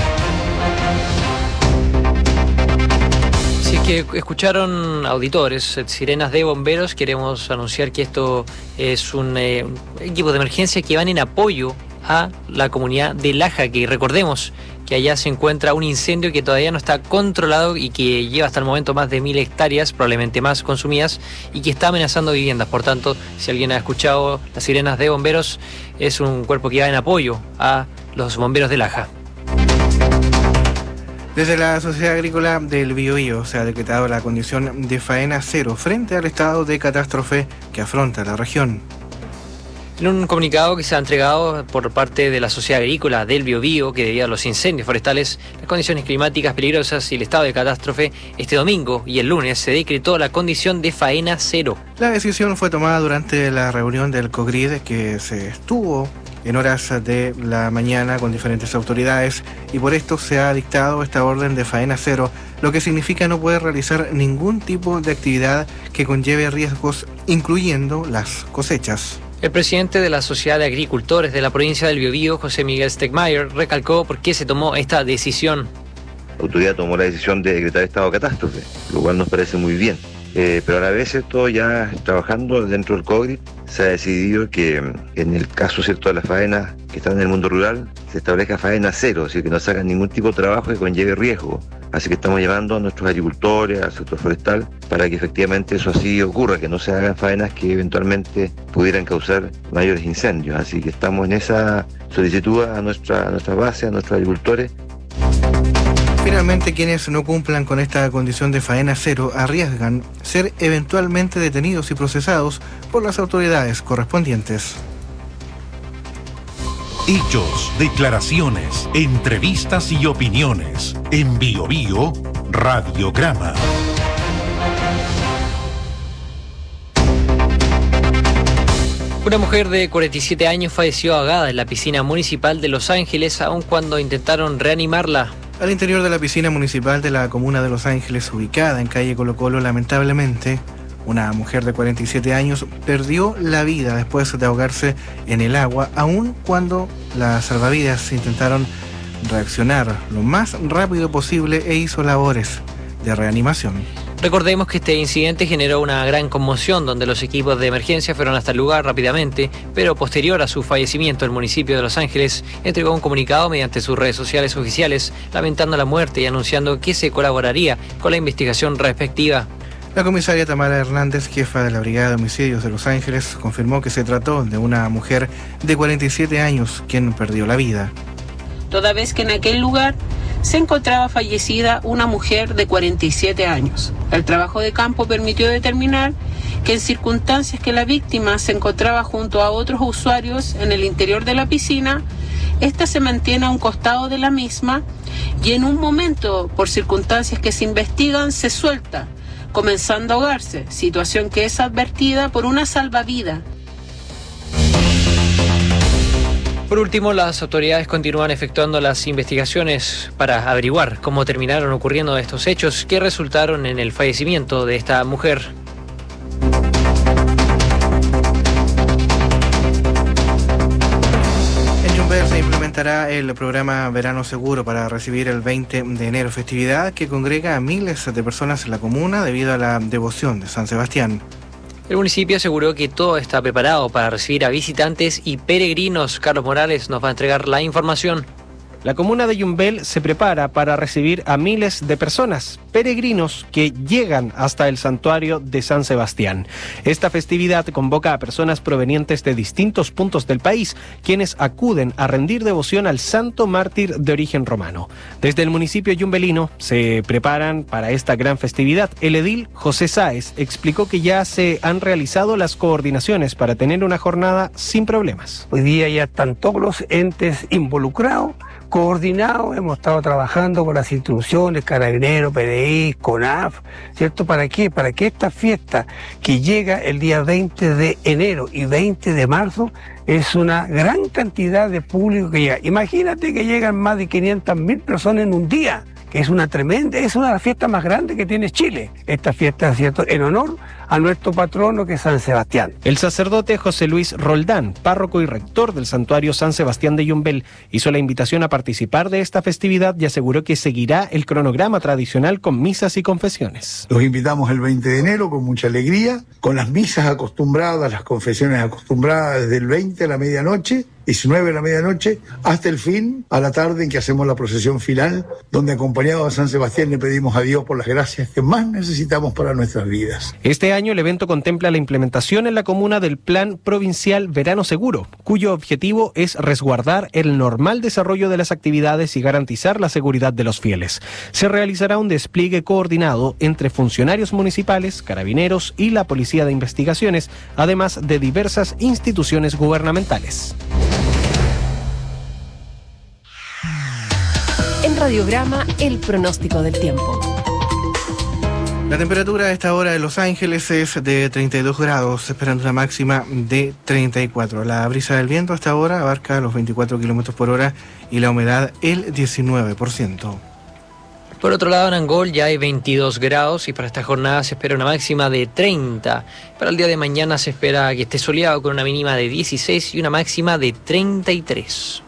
Si es que escucharon auditores, sirenas de bomberos, queremos anunciar que esto es un, eh, un equipo de emergencia que van en apoyo a la comunidad de Laja, que recordemos que allá se encuentra un incendio que todavía no está controlado y que lleva hasta el momento más de mil hectáreas, probablemente más consumidas, y que está amenazando viviendas. Por tanto, si alguien ha escuchado las sirenas de bomberos, es un cuerpo que va en apoyo a los bomberos de Laja. Desde la Sociedad Agrícola del Biobío se ha decretado la condición de faena cero frente al estado de catástrofe que afronta la región. En un comunicado que se ha entregado por parte de la Sociedad Agrícola del Biobío, que debido a los incendios forestales, las condiciones climáticas peligrosas y el estado de catástrofe, este domingo y el lunes se decretó la condición de faena cero. La decisión fue tomada durante la reunión del COGRID que se estuvo en horas de la mañana con diferentes autoridades, y por esto se ha dictado esta orden de faena cero, lo que significa no poder realizar ningún tipo de actividad que conlleve riesgos, incluyendo las cosechas. El presidente de la Sociedad de Agricultores de la provincia del Biobío, José Miguel Stegmaier, recalcó por qué se tomó esta decisión. La autoridad tomó la decisión de decretar estado de catástrofe, lo cual nos parece muy bien. Eh, pero a la vez esto ya trabajando dentro del COGRID se ha decidido que en el caso, cierto, de las faenas que están en el mundo rural se establezca faena cero, es decir, que no se haga ningún tipo de trabajo que conlleve riesgo. Así que estamos llevando a nuestros agricultores, al sector forestal, para que efectivamente eso así ocurra, que no se hagan faenas que eventualmente pudieran causar mayores incendios. Así que estamos en esa solicitud a nuestra, a nuestra base, a nuestros agricultores. Finalmente, quienes no cumplan con esta condición de faena cero arriesgan ser eventualmente detenidos y procesados por las autoridades correspondientes. Hechos, declaraciones, entrevistas y opiniones. En Bio Bio, Radiograma. Una mujer de cuarenta y siete años falleció ahogada en la piscina municipal de Los Ángeles, aun cuando intentaron reanimarla. Al interior de la piscina municipal de la comuna de Los Ángeles, ubicada en calle Colo Colo, lamentablemente, una mujer de cuarenta y siete años perdió la vida después de ahogarse en el agua, aun cuando las salvavidas intentaron reaccionar lo más rápido posible e hizo labores de reanimación. Recordemos que este incidente generó una gran conmoción, donde los equipos de emergencia fueron hasta el lugar rápidamente, pero posterior a su fallecimiento, el municipio de Los Ángeles entregó un comunicado mediante sus redes sociales oficiales, lamentando la muerte y anunciando que se colaboraría con la investigación respectiva. La comisaria Tamara Hernández, jefa de la Brigada de Homicidios de Los Ángeles, confirmó que se trató de una mujer de cuarenta y siete años quien perdió la vida. Toda vez que en aquel lugar se encontraba fallecida una mujer de cuarenta y siete años. El trabajo de campo permitió determinar que en circunstancias que la víctima se encontraba junto a otros usuarios en el interior de la piscina, ésta se mantiene a un costado de la misma y en un momento, por circunstancias que se investigan, se suelta, comenzando a ahogarse, situación que es advertida por una salvavidas. Por último, las autoridades continúan efectuando las investigaciones para averiguar cómo terminaron ocurriendo estos hechos que resultaron en el fallecimiento de esta mujer. En Yumbel se implementará el programa Verano Seguro para recibir el veinte de enero, festividad que congrega a miles de personas en la comuna debido a la devoción de San Sebastián. El municipio aseguró que todo está preparado para recibir a visitantes y peregrinos. Carlos Morales nos va a entregar la información. La comuna de Yumbel se prepara para recibir a miles de personas, peregrinos que llegan hasta el santuario de San Sebastián. Esta festividad convoca a personas provenientes de distintos puntos del país, quienes acuden a rendir devoción al santo mártir de origen romano. Desde el municipio yumbelino se preparan para esta gran festividad. El edil José Sáez explicó que ya se han realizado las coordinaciones para tener una jornada sin problemas. Hoy día ya están todos los entes involucrados, coordinados, hemos estado trabajando con las instituciones, Carabineros, P D I, CONAF, ¿cierto? ¿Para qué? Para que esta fiesta que llega el día veinte de enero y veinte de marzo es una gran cantidad de público que llega. Imagínate que llegan más de quinientas mil personas en un día, que es una tremenda, es una de las fiestas más grandes que tiene Chile. Esta fiesta, ¿cierto?, en honor a nuestro patrono que es San Sebastián. El sacerdote José Luis Roldán, párroco y rector del santuario San Sebastián de Yumbel, hizo la invitación a participar de esta festividad y aseguró que seguirá el cronograma tradicional con misas y confesiones. Los invitamos el veinte de enero con mucha alegría, con las misas acostumbradas, las confesiones acostumbradas desde el veinte a la medianoche, diecinueve a la medianoche, hasta el fin, a la tarde en que hacemos la procesión final, donde acompañados a San Sebastián le pedimos a Dios por las gracias que más necesitamos para nuestras vidas. Este año el evento contempla la implementación en la comuna del Plan Provincial Verano Seguro, cuyo objetivo es resguardar el normal desarrollo de las actividades y garantizar la seguridad de los fieles. Se realizará un despliegue coordinado entre funcionarios municipales, carabineros y la Policía de Investigaciones, además de diversas instituciones gubernamentales. En Radiograma, el pronóstico del tiempo. La temperatura a esta hora en Los Ángeles es de treinta y dos grados, esperando una máxima de treinta y cuatro. La brisa del viento hasta ahora abarca los veinticuatro kilómetros por hora y la humedad el diecinueve por ciento. Por otro lado, en Angol ya hay veintidós grados y para esta jornada se espera una máxima de treinta. Para el día de mañana se espera que esté soleado con una mínima de dieciséis y una máxima de treinta y tres.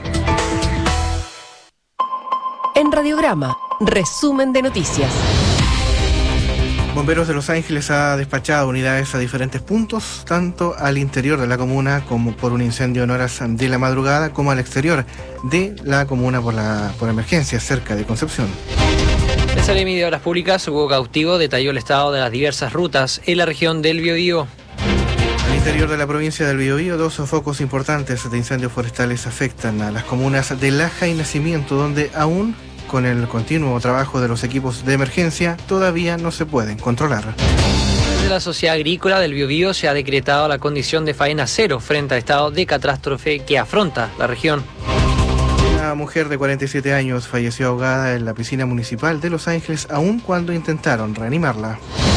En Radiograma, resumen de noticias. Bomberos de Los Ángeles ha despachado unidades a diferentes puntos, tanto al interior de la comuna como por un incendio en horas de la madrugada, como al exterior de la comuna por la por emergencia cerca de Concepción. El Seremi de Obras Públicas, Hugo Cautivo, detalló el estado de las diversas rutas en la región del Biobío. Al interior de la provincia del Biobío, dos focos importantes de incendios forestales afectan a las comunas de Laja y Nacimiento, donde aún con el continuo trabajo de los equipos de emergencia, todavía no se pueden controlar. Desde la Sociedad Agrícola del Biobío se ha decretado la condición de faena cero frente al estado de catástrofe que afronta la región. Una mujer de cuarenta y siete años falleció ahogada en la piscina municipal de Los Ángeles, aun cuando intentaron reanimarla.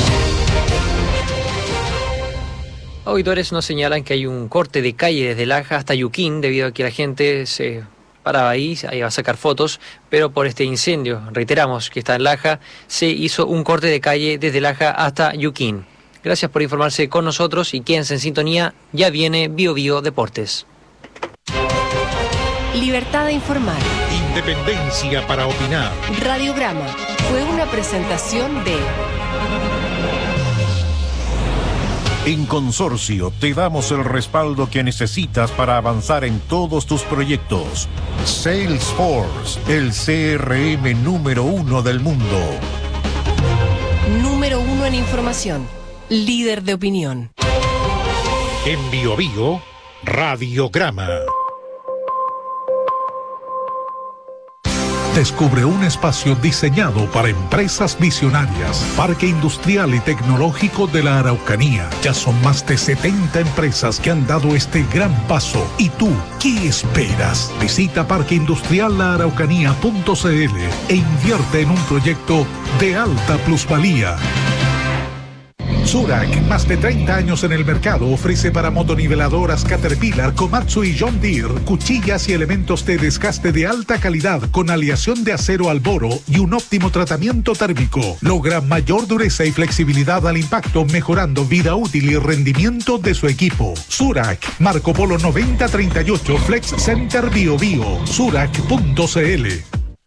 Auditores nos señalan que hay un corte de calle desde Laja hasta Yuquín debido a que la gente se paraba ahí, ahí va a sacar fotos, pero por este incendio, reiteramos que está en Laja, se hizo un corte de calle desde Laja hasta Yuquín. Gracias por informarse con nosotros y quédense en sintonía, ya viene Bio Bio Deportes. Libertad de informar. Independencia para opinar. Radiograma fue una presentación de... En Consorcio te damos el respaldo que necesitas para avanzar en todos tus proyectos. Salesforce, el C R M número uno del mundo. Número uno en información. Líder de opinión. En Bio Bio, Radiograma. Descubre un espacio diseñado para empresas visionarias. Parque Industrial y Tecnológico de la Araucanía. Ya son más de setenta empresas que han dado este gran paso. ¿Y tú, qué esperas? Visita parque industrial la araucanía punto c l e invierte en un proyecto de alta plusvalía. Zurak, más de treinta años en el mercado, ofrece para motoniveladoras Caterpillar, Komatsu y John Deere cuchillas y elementos de desgaste de alta calidad con aleación de acero al boro y un óptimo tratamiento térmico. Logra mayor dureza y flexibilidad al impacto, mejorando vida útil y rendimiento de su equipo. Zurak, Marco Polo noventa treinta y ocho, Flex Center Bio Bio, zurak punto c l.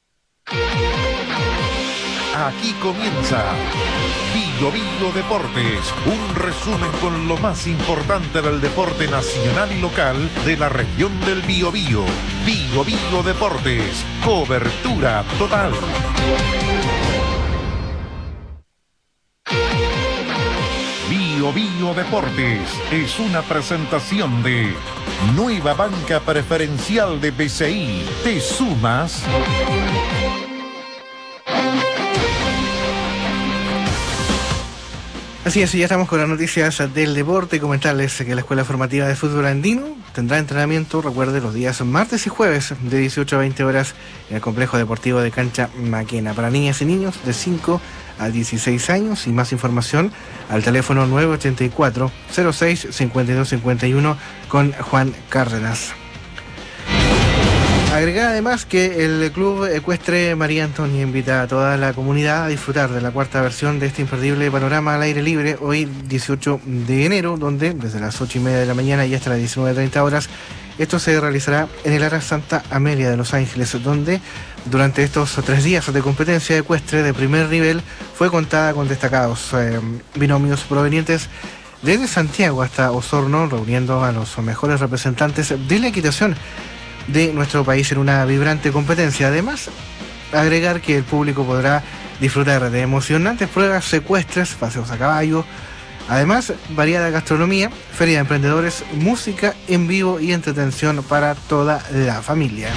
Aquí comienza Bio Bio Deportes, un resumen con lo más importante del deporte nacional y local de la región del Biobío. Bio Bio Deportes, cobertura total. Bio Bio Deportes es una presentación de Nueva Banca Preferencial de B C I. ¿Te sumas? Así es, ya estamos con las noticias del deporte. Comentarles que la Escuela Formativa de Fútbol Andino tendrá entrenamiento, recuerde, los días martes y jueves de dieciocho a veinte horas en el Complejo Deportivo de Cancha Maquena para niñas y niños de cinco a dieciséis años, y más información al teléfono nueve ochenta y cuatro, cero seis, cincuenta y dos cincuenta y uno con Juan Cárdenas. Agregar además que el Club Ecuestre María Antonia invita a toda la comunidad a disfrutar de la cuarta versión de este imperdible panorama al aire libre hoy dieciocho de enero, donde desde las ocho y media de la mañana y hasta las diecinueve treinta horas esto se realizará en el Ara Santa Amelia de Los Ángeles, donde durante estos tres días de competencia ecuestre de primer nivel fue contada con destacados eh, binomios provenientes desde Santiago hasta Osorno, reuniendo a los mejores representantes de la equitación de nuestro país en una vibrante competencia. Además, agregar que el público podrá disfrutar de emocionantes pruebas ecuestres, paseos a caballo, además variada gastronomía, feria de emprendedores, música en vivo y entretención para toda la familia.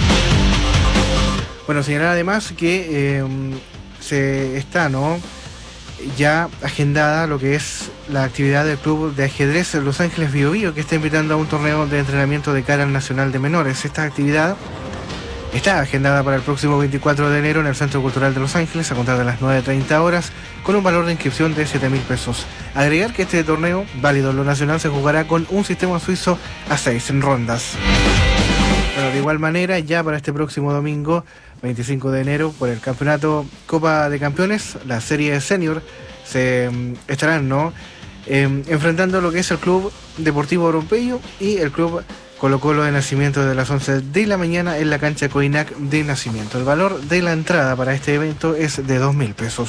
Bueno, señalar además que eh, se está, ¿no?, ya agendada lo que es la actividad del Club de Ajedrez Los Ángeles Bio Bio, que está invitando a un torneo de entrenamiento de cara al Nacional de Menores. Esta actividad está agendada para el próximo veinticuatro de enero en el Centro Cultural de Los Ángeles a contar de las nueve treinta horas, con un valor de inscripción de siete mil pesos. Agregar que este torneo, válido en lo nacional, se jugará con un sistema suizo a seis rondas. Bueno, de igual manera, ya para este próximo domingo veinticinco de enero, por el campeonato Copa de Campeones, la serie senior, se um, estarán, ¿no?, eh, enfrentando lo que es el Club Deportivo Orompeyo y el Club Colo Colo de Nacimiento, de las once de la mañana en la cancha Coinac de Nacimiento. El valor de la entrada para este evento es de dos mil pesos.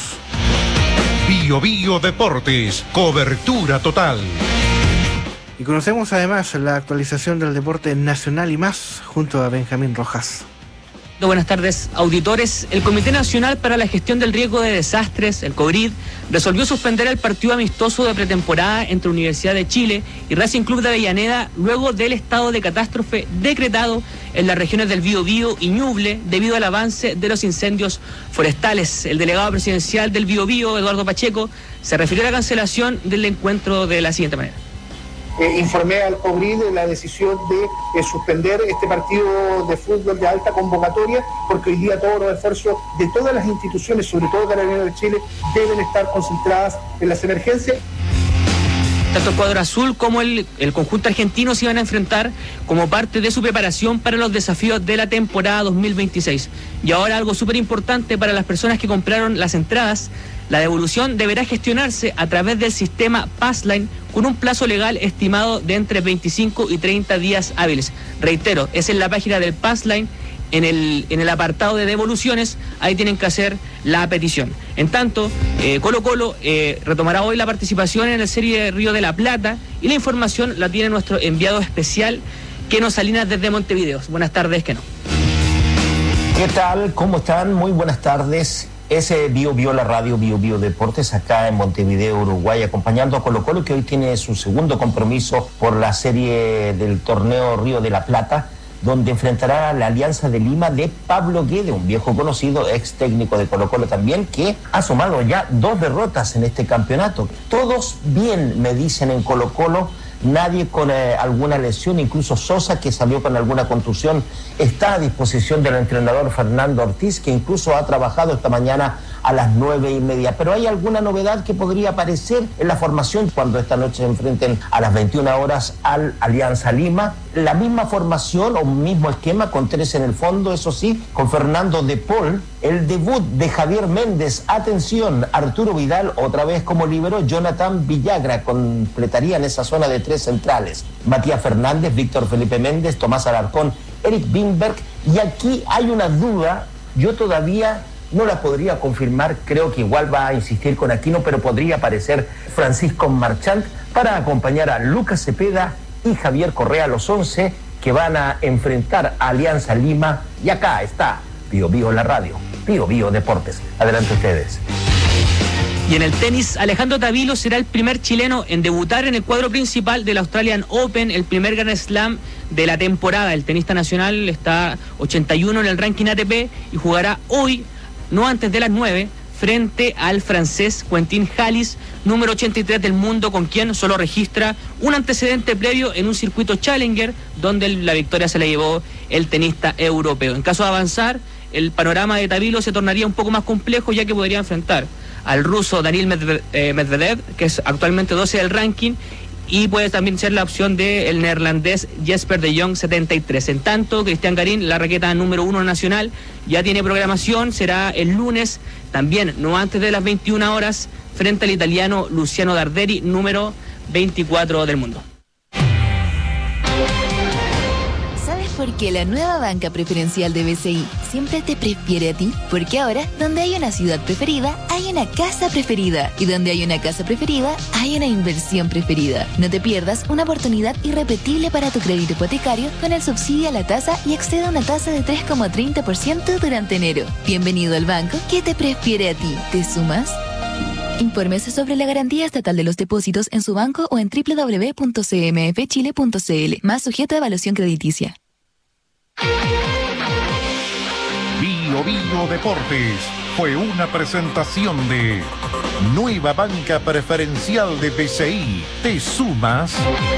Bio Bio Deportes, cobertura total. Y conocemos además la actualización del deporte nacional y más junto a Benjamín Rojas. Buenas tardes, auditores. El Comité Nacional para la Gestión del Riesgo de Desastres, el COBRID, resolvió suspender el partido amistoso de pretemporada entre Universidad de Chile y Racing Club de Avellaneda luego del estado de catástrofe decretado en las regiones del Biobío y Ñuble debido al avance de los incendios forestales. El delegado presidencial del Biobío, Eduardo Pacheco, se refirió a la cancelación del encuentro de la siguiente manera. Eh, informé al COBRID de la decisión de eh, suspender este partido de fútbol de alta convocatoria, porque hoy día todos los esfuerzos de todas las instituciones, sobre todo Carabineros de Chile, deben estar concentradas en las emergencias. Tanto el cuadro azul como el, el conjunto argentino se iban a enfrentar como parte de su preparación para los desafíos de la temporada dos mil veintiséis. Y ahora algo súper importante para las personas que compraron las entradas: la devolución deberá gestionarse a través del sistema Passline con un plazo legal estimado de entre veinticinco y treinta días hábiles. Reitero, es en la página del Passline, en el, en el apartado de devoluciones, ahí tienen que hacer la petición. En tanto, eh, Colo Colo eh, retomará hoy la participación en el Serie Río de la Plata y la información la tiene nuestro enviado especial, Keno Salinas, desde Montevideo. Buenas tardes, Keno. ¿Qué tal? ¿Cómo están? Muy buenas tardes. Es Bio Bio, la radio Bio Bio Deportes, acá en Montevideo, Uruguay, acompañando a Colo Colo, que hoy tiene su segundo compromiso por la serie del torneo Río de la Plata. donde enfrentará a la Alianza de Lima de Pablo Guede, un viejo conocido, ex técnico de Colo-Colo también, que ha sumado ya dos derrotas en este campeonato. Todos bien, me dicen en Colo-Colo, nadie con eh, alguna lesión, incluso Sosa, que salió con alguna contusión, está a disposición del entrenador Fernando Ortiz, que incluso ha trabajado esta mañana a las nueve y media. Pero hay alguna novedad que podría aparecer en la formación cuando esta noche se enfrenten a las veintiuna horas al Alianza Lima. La misma formación o mismo esquema con tres en el fondo, eso sí, con Fernando de Paul. El debut de Javier Méndez, atención, Arturo Vidal otra vez como líbero, Jonathan Villagra completaría en esa zona de tres centrales. Matías Fernández, Víctor Felipe Méndez, Tomás Alarcón, Eric Bimberg. Y aquí hay una duda, yo todavía no la podría confirmar, creo que igual va a insistir con Aquino, pero podría aparecer Francisco Marchant para acompañar a Lucas Cepeda y Javier Correa, los once que van a enfrentar a Alianza Lima. Y acá está Bio Bio en la radio, Bio Bio Deportes. Adelante ustedes. Y en el tenis, Alejandro Tavilo será el primer chileno en debutar en el cuadro principal del Australian Open, el primer Grand Slam de la temporada. El tenista nacional está ochenta y uno en el ranking A T P y jugará hoy, no antes de las nueve, frente al francés Quentin Halys, número ochenta y tres del mundo, con quien solo registra un antecedente previo en un circuito Challenger, donde la victoria se la llevó el tenista europeo. En caso de avanzar, el panorama de Tavilo se tornaría un poco más complejo, ya que podría enfrentar al ruso Daniil Medvedev, que es actualmente doce del ranking, y puede también ser la opción del neerlandés Jesper de Jong, setenta y tres. En tanto, Cristian Garín, la raqueta número uno nacional, ya tiene programación, será el lunes, también no antes de las veintiuna horas, frente al italiano Luciano Darderi, número veinticuatro del mundo. ¿Por qué la nueva banca preferencial de B C I siempre te prefiere a ti? Porque ahora, donde hay una ciudad preferida, hay una casa preferida. Y donde hay una casa preferida, hay una inversión preferida. No te pierdas una oportunidad irrepetible para tu crédito hipotecario con el subsidio a la tasa y accede a una tasa de tres coma treinta por ciento durante enero. Bienvenido al banco que te prefiere a ti. ¿Te sumas? Infórmese sobre la garantía estatal de los depósitos en su banco o en doble u doble u doble u punto c m f chile punto c l. Más sujeto a evaluación crediticia. Bio Bio Deportes fue una presentación de Nueva Banca Preferencial de B C I. ¿Te sumas?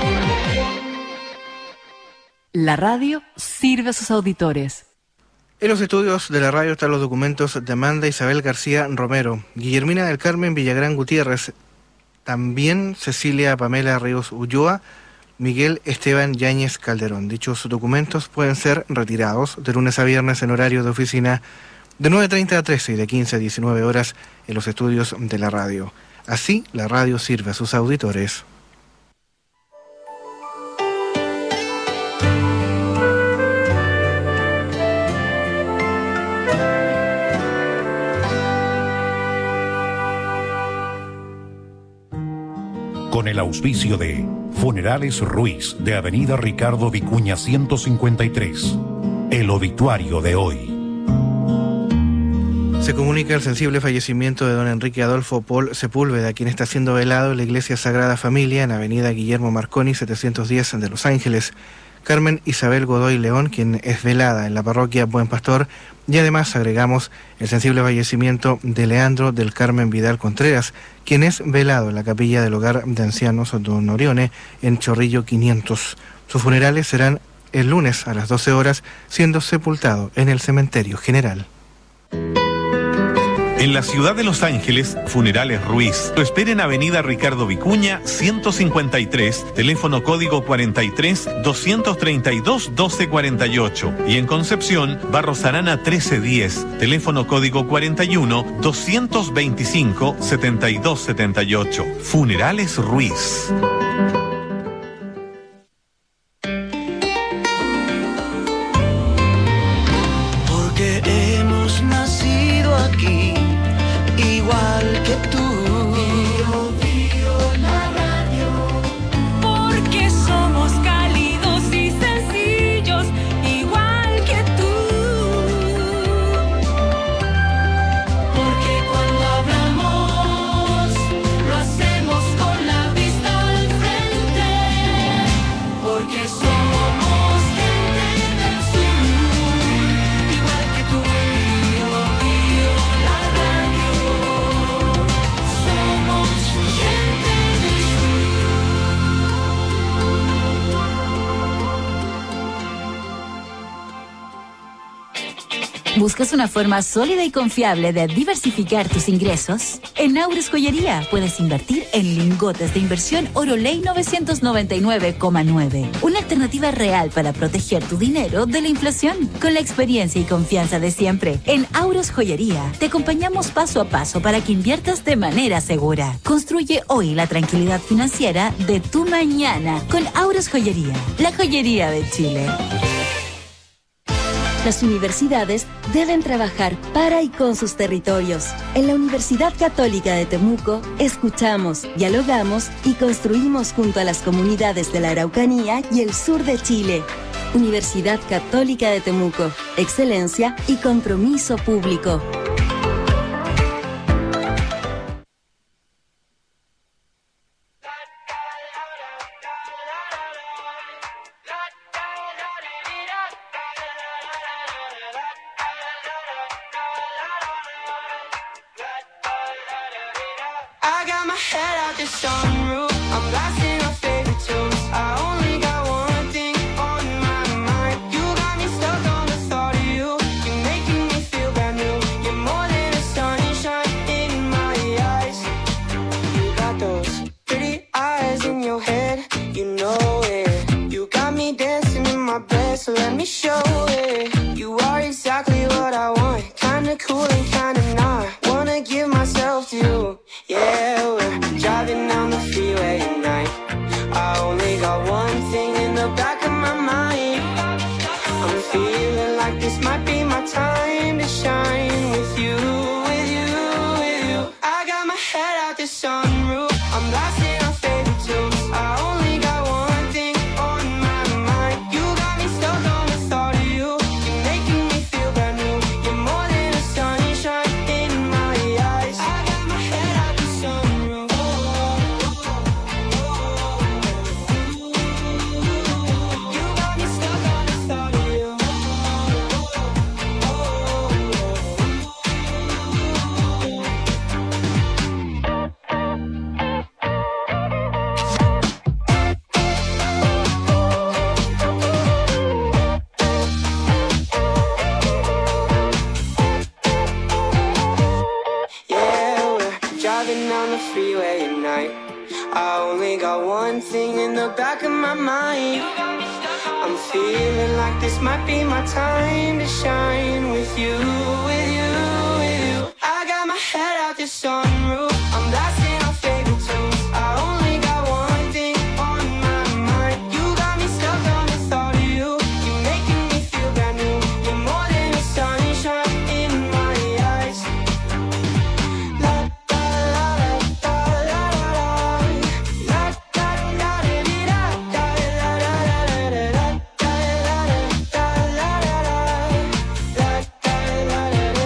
La radio sirve a sus auditores. En los estudios de la radio están los documentos de Amanda Isabel García Romero, Guillermina del Carmen Villagrán Gutiérrez, también Cecilia Pamela Ríos Ulloa, Miguel Esteban Yáñez Calderón. Dichos documentos pueden ser retirados de lunes a viernes en horario de oficina de nueve treinta a trece y de quince a diecinueve horas en los estudios de la radio. Así, la radio sirve a sus auditores. Con el auspicio de Funerales Ruiz, de Avenida Ricardo Vicuña ciento cincuenta y tres. El obituario de hoy. Se comunica el sensible fallecimiento de don Enrique Adolfo Paul Sepúlveda, quien está siendo velado en la Iglesia Sagrada Familia en Avenida Guillermo Marconi setecientos diez de Los Ángeles. Carmen Isabel Godoy León, quien es velada en la parroquia Buen Pastor, y además agregamos el sensible fallecimiento de Leandro del Carmen Vidal Contreras, quien es velado en la capilla del Hogar de Ancianos Don Orione en Chorrillo quinientos. Sus funerales serán el lunes a las doce horas, siendo sepultado en el Cementerio General. En la ciudad de Los Ángeles, Funerales Ruiz. Lo espera en Avenida Ricardo Vicuña, ciento cincuenta y tres, teléfono código cuarenta y tres, doscientos treinta y dos, doce cuarenta y ocho. Y en Concepción, Barros Arana trece diez, teléfono código cuarenta y uno, doscientos veinticinco, setenta y dos setenta y ocho. Funerales Ruiz. Porque hemos nacido aquí, igual que tú. Bio, bio, la radio. Porque somos cálidos y sencillos, igual que tú. Porque cuando hablamos, lo hacemos con la vista al frente. Porque somos gente del ¿Buscas una forma sólida y confiable de diversificar tus ingresos? En Aures Joyería puedes invertir en lingotes de inversión Oroley novecientos noventa y nueve coma nueve. Una alternativa real para proteger tu dinero de la inflación. Con la experiencia y confianza de siempre, en Aures Joyería te acompañamos paso a paso para que inviertas de manera segura. Construye hoy la tranquilidad financiera de tu mañana con Aures Joyería, la joyería de Chile. Las universidades deben trabajar para y con sus territorios. En la Universidad Católica de Temuco, escuchamos, dialogamos y construimos junto a las comunidades de la Araucanía y el sur de Chile. Universidad Católica de Temuco, excelencia y compromiso público. I got my head out the sunroof. I'm blasting our favorite tunes. I only got one thing on my mind. You got me stuck on the thought of you. You're making me feel brand new. You're more than a sunshine in my eyes. You got those pretty eyes in your head. You know it. You got me dancing in my bed, so let me show it. You are exactly what I want. Kinda cool and kinda not. Wanna give myself to you. Yeah, we're driving down the freeway at night. I only got one thing in the back of my mind. I'm feeling like this might be my time to shine with you, with you, with you. I got my head out the sunroof. I'm blasting our favorite tunes. I only got one thing on my mind. You got me stuck on the thought of you. You're making me feel brand new. You're more than a sunshine in my eyes. I got my head out the sunroof. You got me stuck on the thought of you. Yeah, we're driving down the freeway at night. I only got one thing in the back of my mind. I'm feeling like this might be my time to shine with you, with you, with you. I got my head out the sunroof. I'm blasting our favorite tunes. I only got one thing on my mind. You got me stuck on the thought of you. You're making me feel brand new. You're more than a sunshine in my eyes. La da la da la la la. La da da da da da la la la la la. Da la la da la la la. La da la la la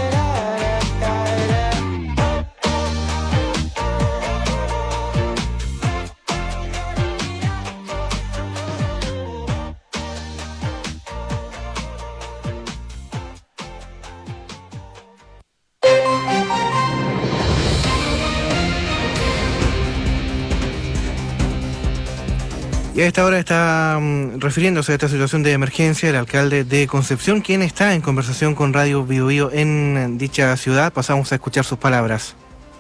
Y a esta hora está um, refiriéndose a esta situación de emergencia el alcalde de Concepción, quien está en conversación con Radio Bio Bio en dicha ciudad. Pasamos a escuchar sus palabras.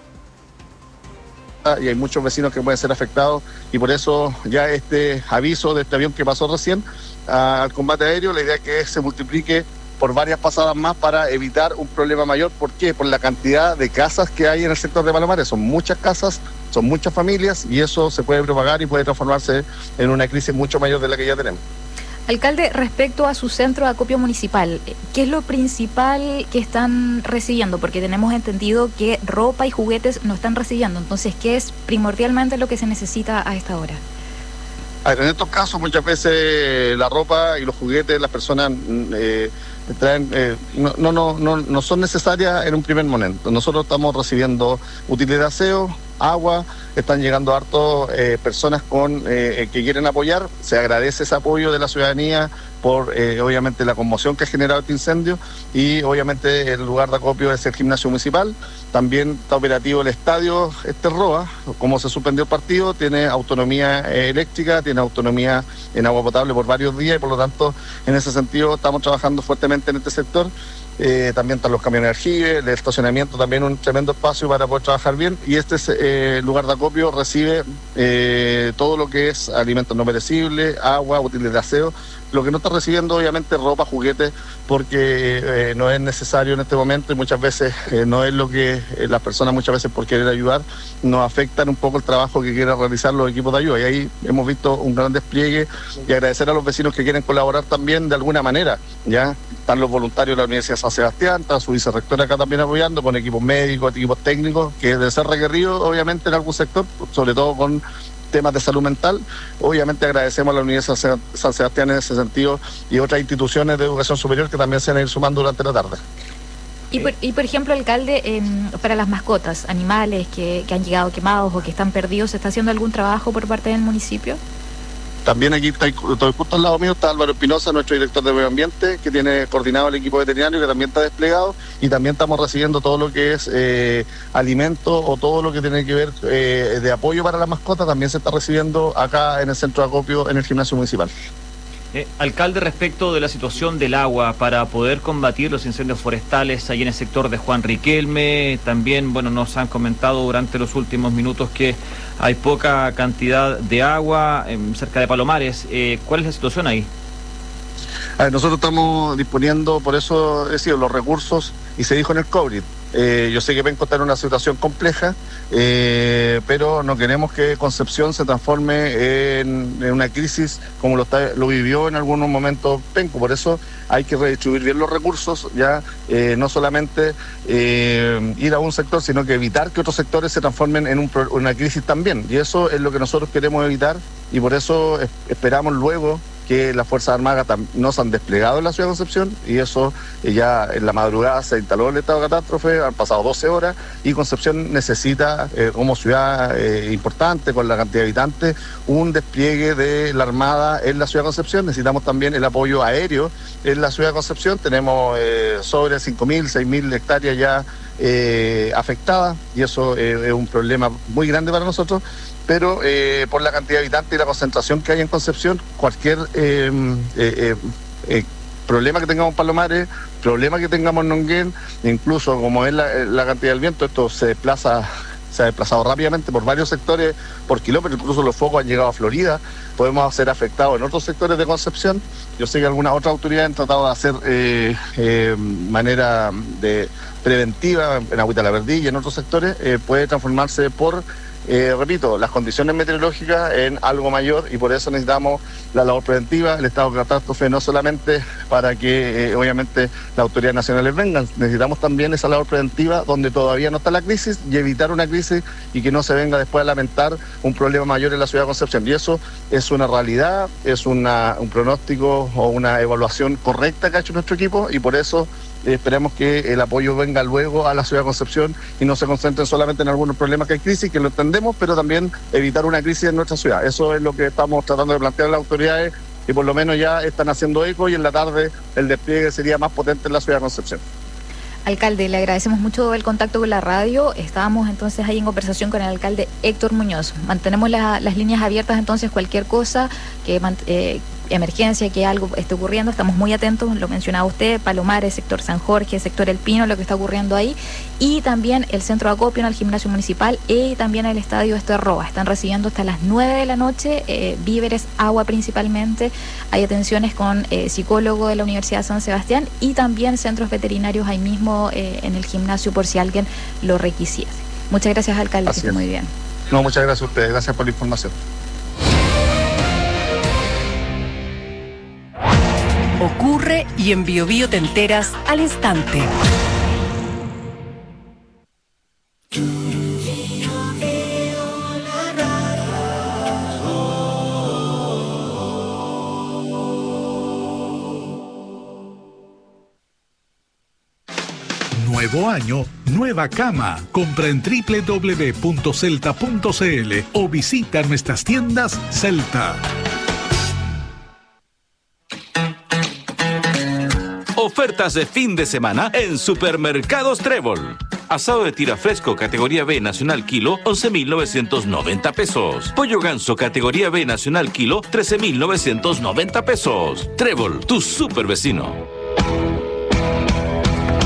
Y hay muchos vecinos que pueden ser afectados y por eso ya este aviso de este avión que pasó recién uh, al combate aéreo, la idea es que se multiplique por varias pasadas más para evitar un problema mayor. ¿Por qué? Por la cantidad de casas que hay en el sector de Palomares. Son muchas casas, son muchas familias y eso se puede propagar y puede transformarse en una crisis mucho mayor de la que ya tenemos. Alcalde, respecto a su centro de acopio municipal, ¿qué es lo principal que están recibiendo? Porque tenemos entendido que ropa y juguetes no están recibiendo. Entonces, ¿qué es primordialmente lo que se necesita a esta hora? A ver, en estos casos muchas veces la ropa y los juguetes las personas eh, traen, eh, no, no, no, no, no son necesarias en un primer momento. Nosotros estamos recibiendo útiles de aseo, agua, están llegando hartos eh, personas con eh, que quieren apoyar. Se agradece ese apoyo de la ciudadanía por eh, obviamente la conmoción que ha generado este incendio y obviamente el lugar de acopio es el gimnasio municipal. También está operativo el estadio este Roa, como se suspendió el partido, tiene autonomía eh, eléctrica, tiene autonomía en agua potable por varios días y por lo tanto en ese sentido estamos trabajando fuertemente en este sector eh, también están los camiones de aljibe, el estacionamiento también un tremendo espacio para poder trabajar bien, y este eh, lugar de acopio recibe eh, todo lo que es alimentos no perecibles, agua, útiles de aseo. Lo que no está recibiendo obviamente ropa, juguetes, porque eh, no es necesario en este momento y muchas veces eh, no es lo que eh, las personas muchas veces por querer ayudar nos afectan un poco el trabajo que quieran realizar los equipos de ayuda, y ahí hemos visto un gran despliegue, y agradecer a los vecinos que quieren colaborar también de alguna manera. Ya están los voluntarios de la Universidad de San Sebastián, está su vicerrectora acá también apoyando con equipos médicos, equipos técnicos, que debe ser requerido obviamente en algún sector, sobre todo con temas de salud mental. Obviamente agradecemos a la Universidad de San Sebastián en ese sentido y otras instituciones de educación superior que también se van a ir sumando durante la tarde. Y por, y por ejemplo, alcalde, eh, para las mascotas, animales que, que han llegado quemados o que están perdidos, ¿se está haciendo algún trabajo por parte del municipio? También aquí está, estoy justo al lado mío, está Álvaro Espinosa, nuestro director de medio ambiente, que tiene coordinado el equipo veterinario, que también está desplegado, y también estamos recibiendo todo lo que es eh, alimento o todo lo que tiene que ver eh, de apoyo para la mascota, también se está recibiendo acá en el centro de acopio en el gimnasio municipal. Eh, alcalde, respecto de la situación del agua para poder combatir los incendios forestales ahí en el sector de Juan Riquelme, también, bueno, nos han comentado durante los últimos minutos que hay poca cantidad de agua eh, cerca de Palomares. Eh, ¿Cuál es la situación ahí? A ver, nosotros estamos disponiendo, por eso he sido los recursos, y se dijo en el COVID. Eh, yo sé que Penco está en una situación compleja, eh, pero no queremos que Concepción se transforme en, en una crisis como lo, está, lo vivió en algunos momentos Penco. Por eso hay que redistribuir bien los recursos, ya eh, no solamente eh, ir a un sector, sino que evitar que otros sectores se transformen en un, una crisis también. Y eso es lo que nosotros queremos evitar, y por eso es, esperamos luego que las Fuerzas Armadas no se han desplegado en la ciudad de Concepción, y eso eh, ya en la madrugada se instaló el estado de catástrofe, han pasado doce horas, y Concepción necesita, eh, como ciudad eh, importante, con la cantidad de habitantes, un despliegue de la Armada en la ciudad de Concepción. Necesitamos también el apoyo aéreo en la ciudad de Concepción. Tenemos eh, sobre cinco mil, seis mil hectáreas ya eh, afectadas, y eso eh, es un problema muy grande para nosotros. Pero eh, por la cantidad de habitantes y la concentración que hay en Concepción, cualquier eh, eh, eh, problema que tengamos en Palomares, problema que tengamos en Nonguén, incluso como es la, la cantidad del viento, esto se desplaza, se ha desplazado rápidamente por varios sectores por kilómetros, incluso los focos han llegado a Florida, podemos ser afectados en otros sectores de Concepción. Yo sé que algunas otras autoridades han tratado de hacer eh, eh, manera de preventiva en Agüita la Verdilla y en otros sectores, eh, puede transformarse por... Eh, repito, las condiciones meteorológicas en algo mayor, y por eso necesitamos la labor preventiva, el estado de catástrofe, no solamente para que eh, obviamente las autoridades nacionales vengan, necesitamos también esa labor preventiva donde todavía no está la crisis, y evitar una crisis y que no se venga después a lamentar un problema mayor en la ciudad de Concepción. Y eso es una realidad, es una, un pronóstico o una evaluación correcta que ha hecho nuestro equipo, y por eso esperemos que el apoyo venga luego a la ciudad de Concepción y no se concentren solamente en algunos problemas que hay crisis, que lo entendemos, pero también evitar una crisis en nuestra ciudad. Eso es lo que estamos tratando de plantear a las autoridades, y por lo menos ya están haciendo eco, y en la tarde el despliegue sería más potente en la ciudad de Concepción. Alcalde, le agradecemos mucho el contacto con la radio. Estábamos entonces ahí en conversación con el alcalde Héctor Muñoz. Mantenemos la, las líneas abiertas, entonces cualquier cosa que eh, emergencia, que algo esté ocurriendo, estamos muy atentos, lo mencionaba usted, Palomares, sector San Jorge, sector El Pino, lo que está ocurriendo ahí, y también el centro de acopio en el gimnasio municipal y también el estadio Esterroa. Están recibiendo hasta las nueve de la noche eh, víveres, agua principalmente. Hay atenciones con eh, psicólogo de la Universidad de San Sebastián y también centros veterinarios ahí mismo eh, en el gimnasio por si alguien lo requisiese. Muchas gracias, alcalde, que esté muy bien. No, muchas gracias a ustedes, gracias por la información. Ocurre y en Bio Bio te enteras al instante. Nuevo año, nueva cama. Compra en doble u doble u doble u punto celta punto c l o visita nuestras tiendas Celta. Ofertas de fin de semana en Supermercados Trébol. Asado de tira fresco categoría B nacional kilo, once mil novecientos noventa pesos. Pollo ganso categoría B nacional kilo, trece mil novecientos noventa pesos. Trébol, tu super vecino.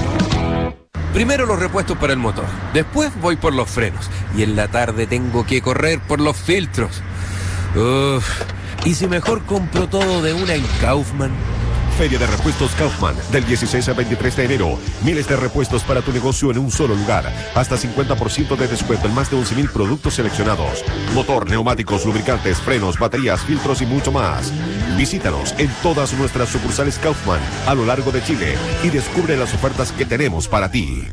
Primero los repuestos para el motor, después voy por los frenos y en la tarde tengo que correr por los filtros. Uf, ¿y si mejor compro todo de una en Kaufman? Feria de Repuestos Kaufman, del dieciséis al veintitrés de enero. Miles de repuestos para tu negocio en un solo lugar. Hasta cincuenta por ciento de descuento en más de once mil productos seleccionados. Motor, neumáticos, lubricantes, frenos, baterías, filtros y mucho más. Visítanos en todas nuestras sucursales Kaufman a lo largo de Chile y descubre las ofertas que tenemos para ti.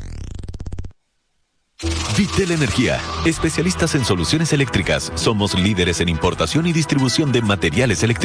Vitel Energía, especialistas en soluciones eléctricas. Somos líderes en importación y distribución de materiales eléctricos.